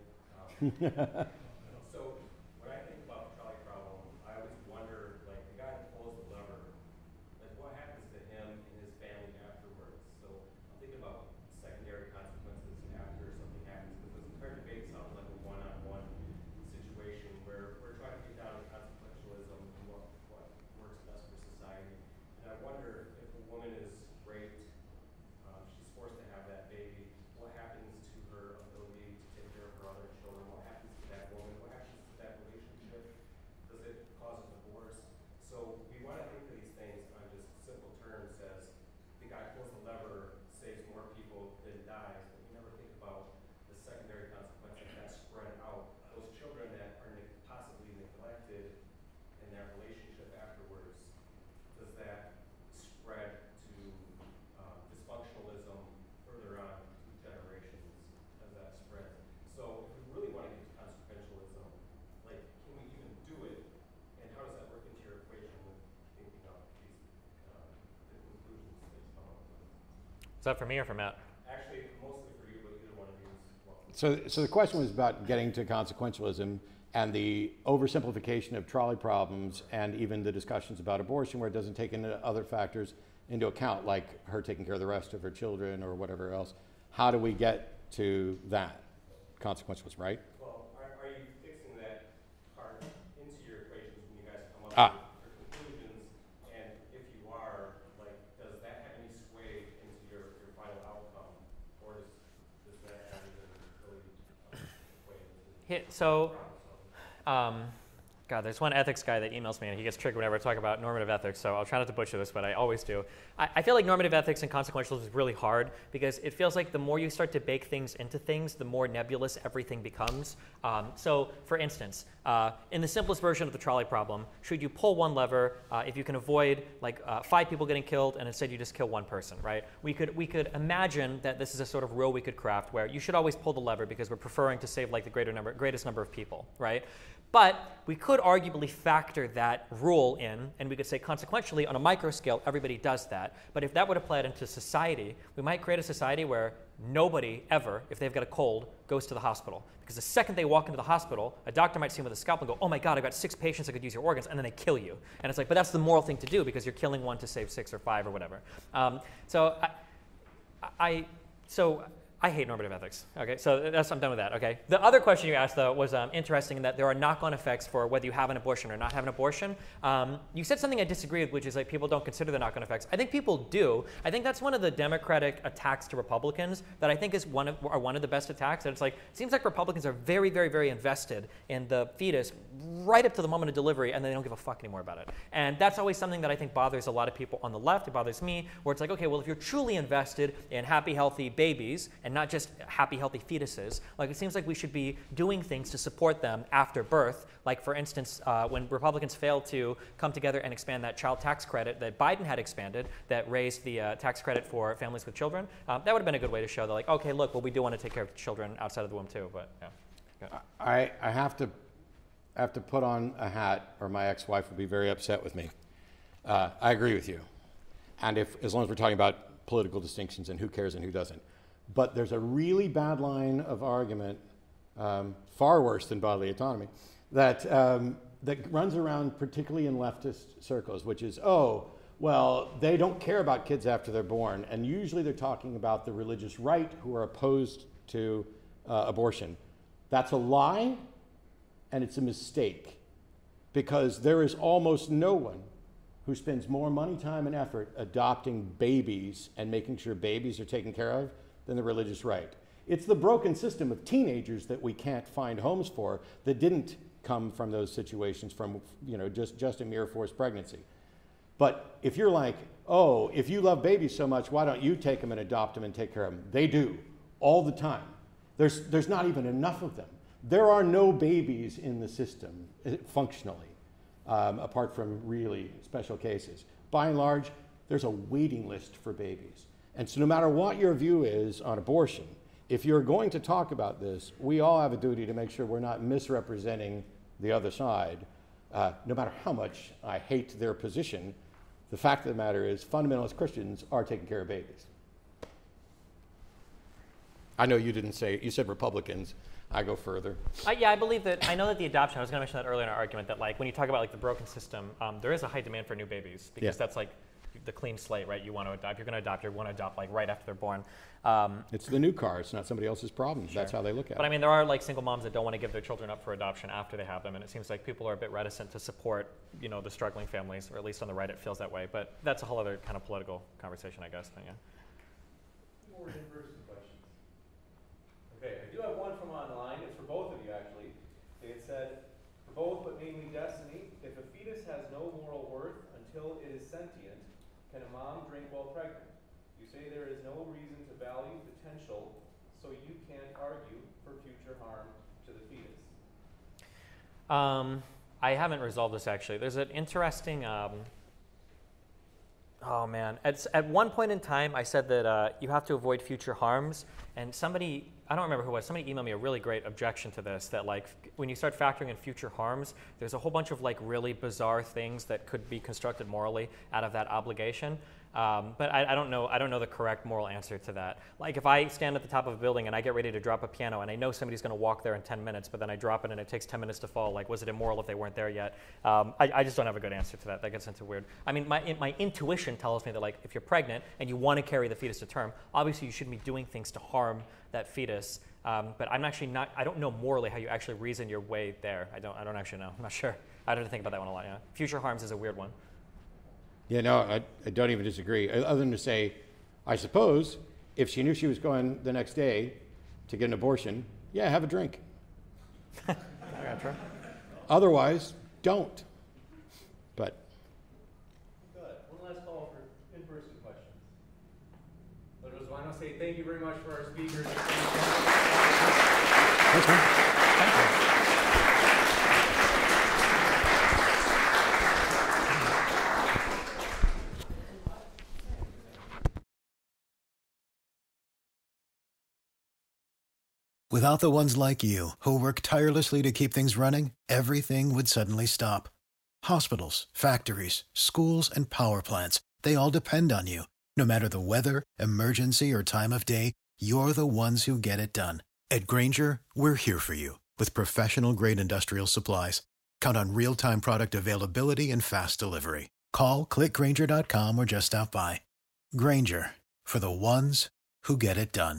So when I think about the trolley problem, I always wonder, like the guy who pulls the lever, like what happens to him and his family afterwards? So I'm thinking about secondary consequences after something happens, because this entire debate sounds like a one-on-one situation where we're trying to get down to consequentialism and what works best for society. And I wonder if a woman is raped, she's Is that for me or for Matt? Actually, mostly for you, but either one of you as well. So the question was about getting to consequentialism and the oversimplification of trolley problems and even the discussions about abortion where it doesn't take into other factors into account, like her taking care of the rest of her children or whatever else. How do we get to that consequentialism, right? Well, are you fixing that part into your equations when you guys come up Ah. with your conclusions? And if you are, like, does that have any sway into your final outcome? Or does that not even really sway into So, God, there's one ethics guy that emails me and he gets triggered whenever I talk about normative ethics, so I'll try not to butcher this, but I always do. I feel like normative ethics and consequentialism is really hard because it feels like the more you start to bake things into things, the more nebulous everything becomes. So, for instance, in the simplest version of the trolley problem, should you pull one lever if you can avoid like 5 people getting killed and instead you just kill one person, right? We could imagine that this is a sort of rule we could craft where you should always pull the lever because we're preferring to save like the greatest number of people, right? But we could arguably factor that rule in, and we could say consequentially on a micro scale, everybody does that. But if that would apply into society, we might create a society where nobody ever, if they've got a cold, goes to the hospital. Because the second they walk into the hospital, a doctor might see them with a scalpel and go, oh my God, I've got 6 patients that could use your organs, and then they kill you. And it's like, but that's the moral thing to do because you're killing one to save 6 or 5 or whatever. So I hate normative ethics. Okay, so I'm done with that. Okay. The other question you asked though was interesting in that there are knock-on effects for whether you have an abortion or not have an abortion. You said something I disagree with, which is like people don't consider the knock-on effects. I think people do. I think that's one of the Democratic attacks to Republicans that I think is one of the best attacks. And it's like it seems like Republicans are very, very, very invested in the fetus right up to the moment of delivery, and they don't give a fuck anymore about it. And that's always something that I think bothers a lot of people on the left. It bothers me, where it's like, okay, well, if you're truly invested in happy, healthy babies and not just happy, healthy fetuses. Like it seems like we should be doing things to support them after birth. Like for instance, when Republicans failed to come together and expand that child tax credit that Biden had expanded, that raised the tax credit for families with children, that would have been a good way to show that, like, okay, look, well, we do want to take care of children outside of the womb too. But yeah. I have to put on a hat, or my ex-wife will be very upset with me. I agree with you, and as long as we're talking about political distinctions and who cares and who doesn't. But there's a really bad line of argument, far worse than bodily autonomy, that runs around particularly in leftist circles, which is, oh, well, they don't care about kids after they're born. And usually they're talking about the religious right who are opposed to abortion. That's a lie, and it's a mistake, because there is almost no one who spends more money, time, and effort adopting babies and making sure babies are taken care of than the religious right. It's the broken system of teenagers that we can't find homes for that didn't come from those situations from, just a mere forced pregnancy. But if you're like, oh, if you love babies so much, why don't you take them and adopt them and take care of them? They do, all the time. There's not even enough of them. There are no babies in the system, functionally, apart from really special cases. By and large, there's a waiting list for babies. And so no matter what your view is on abortion, if you're going to talk about this, we all have a duty to make sure we're not misrepresenting the other side. No matter how much I hate their position, the fact of the matter is fundamentalist Christians are taking care of babies. I know you didn't say, you said Republicans. I go further. Yeah, I believe that, I know that the adoption, I was going to mention that earlier in our argument, that like when you talk about like the broken system, there is a high demand for new babies because that's like the clean slate, right? You want to adopt, you're going to adopt, you want to adopt like right after they're born. It's the new car, it's not somebody else's problem. Sure. That's how they look at it. But I mean, there are like single moms that don't want to give their children up for adoption after they have them, and it seems like people are a bit reticent to support, the struggling families, or at least on the right it feels that way. But that's a whole other kind of political conversation, I guess. But, yeah. More in-person questions. Okay, I do have one from online. It's for both of you, actually. It said, for both, but mainly Destiny, if a fetus has no moral worth until it is sentient, can a mom drink while pregnant? You say there is no reason to value potential, so you can't argue for future harm to the fetus. I haven't resolved this, actually. There's an interesting... oh, man. At one point in time, I said that you have to avoid future harms, and somebody... I don't remember who it was. Somebody emailed me a really great objection to this, that like when you start factoring in future harms, there's a whole bunch of like really bizarre things that could be constructed morally out of that obligation. But I don't know the correct moral answer to that. Like if I stand at the top of a building and I get ready to drop a piano and I know somebody's going to walk there in 10 minutes, but then I drop it and it takes 10 minutes to fall, like was it immoral if they weren't there yet? I just don't have a good answer to that. That gets into weird. I mean, my intuition tells me that like if you're pregnant and you want to carry the fetus to term, obviously you shouldn't be doing things to harm that fetus. But I'm actually not. I don't know morally how you actually reason your way there. I don't actually know. I'm not sure. I don't think about that one a lot. Yeah. Future harms is a weird one. Yeah, no, I don't even disagree. Other than to say, I suppose if she knew she was going the next day to get an abortion, yeah, have a drink. Yeah, true. Otherwise, don't. But. Good. One last call for in-person questions. But I want to say thank you very much for our speakers. Thanks, man. Thank you. Without the ones like you, who work tirelessly to keep things running, everything would suddenly stop. Hospitals, factories, schools, and power plants, they all depend on you. No matter the weather, emergency, or time of day, you're the ones who get it done. At Grainger, we're here for you with professional-grade industrial supplies. Count on real-time product availability and fast delivery. Call, click Grainger.com, or just stop by. Grainger, for the ones who get it done.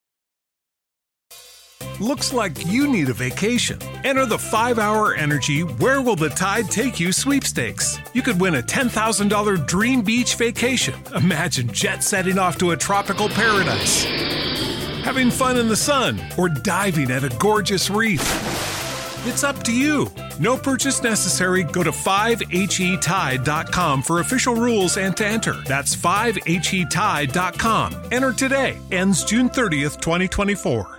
Looks like you need a vacation. Enter the 5-Hour Energy Where Will the Tide Take You sweepstakes. You could win a $10,000 dream beach vacation. Imagine jet setting off to a tropical paradise, having fun in the sun, or diving at a gorgeous reef. It's up to you. No purchase necessary. Go to 5HETide.com for official rules and to enter. That's 5HETide.com. Enter today. Ends June 30th, 2024.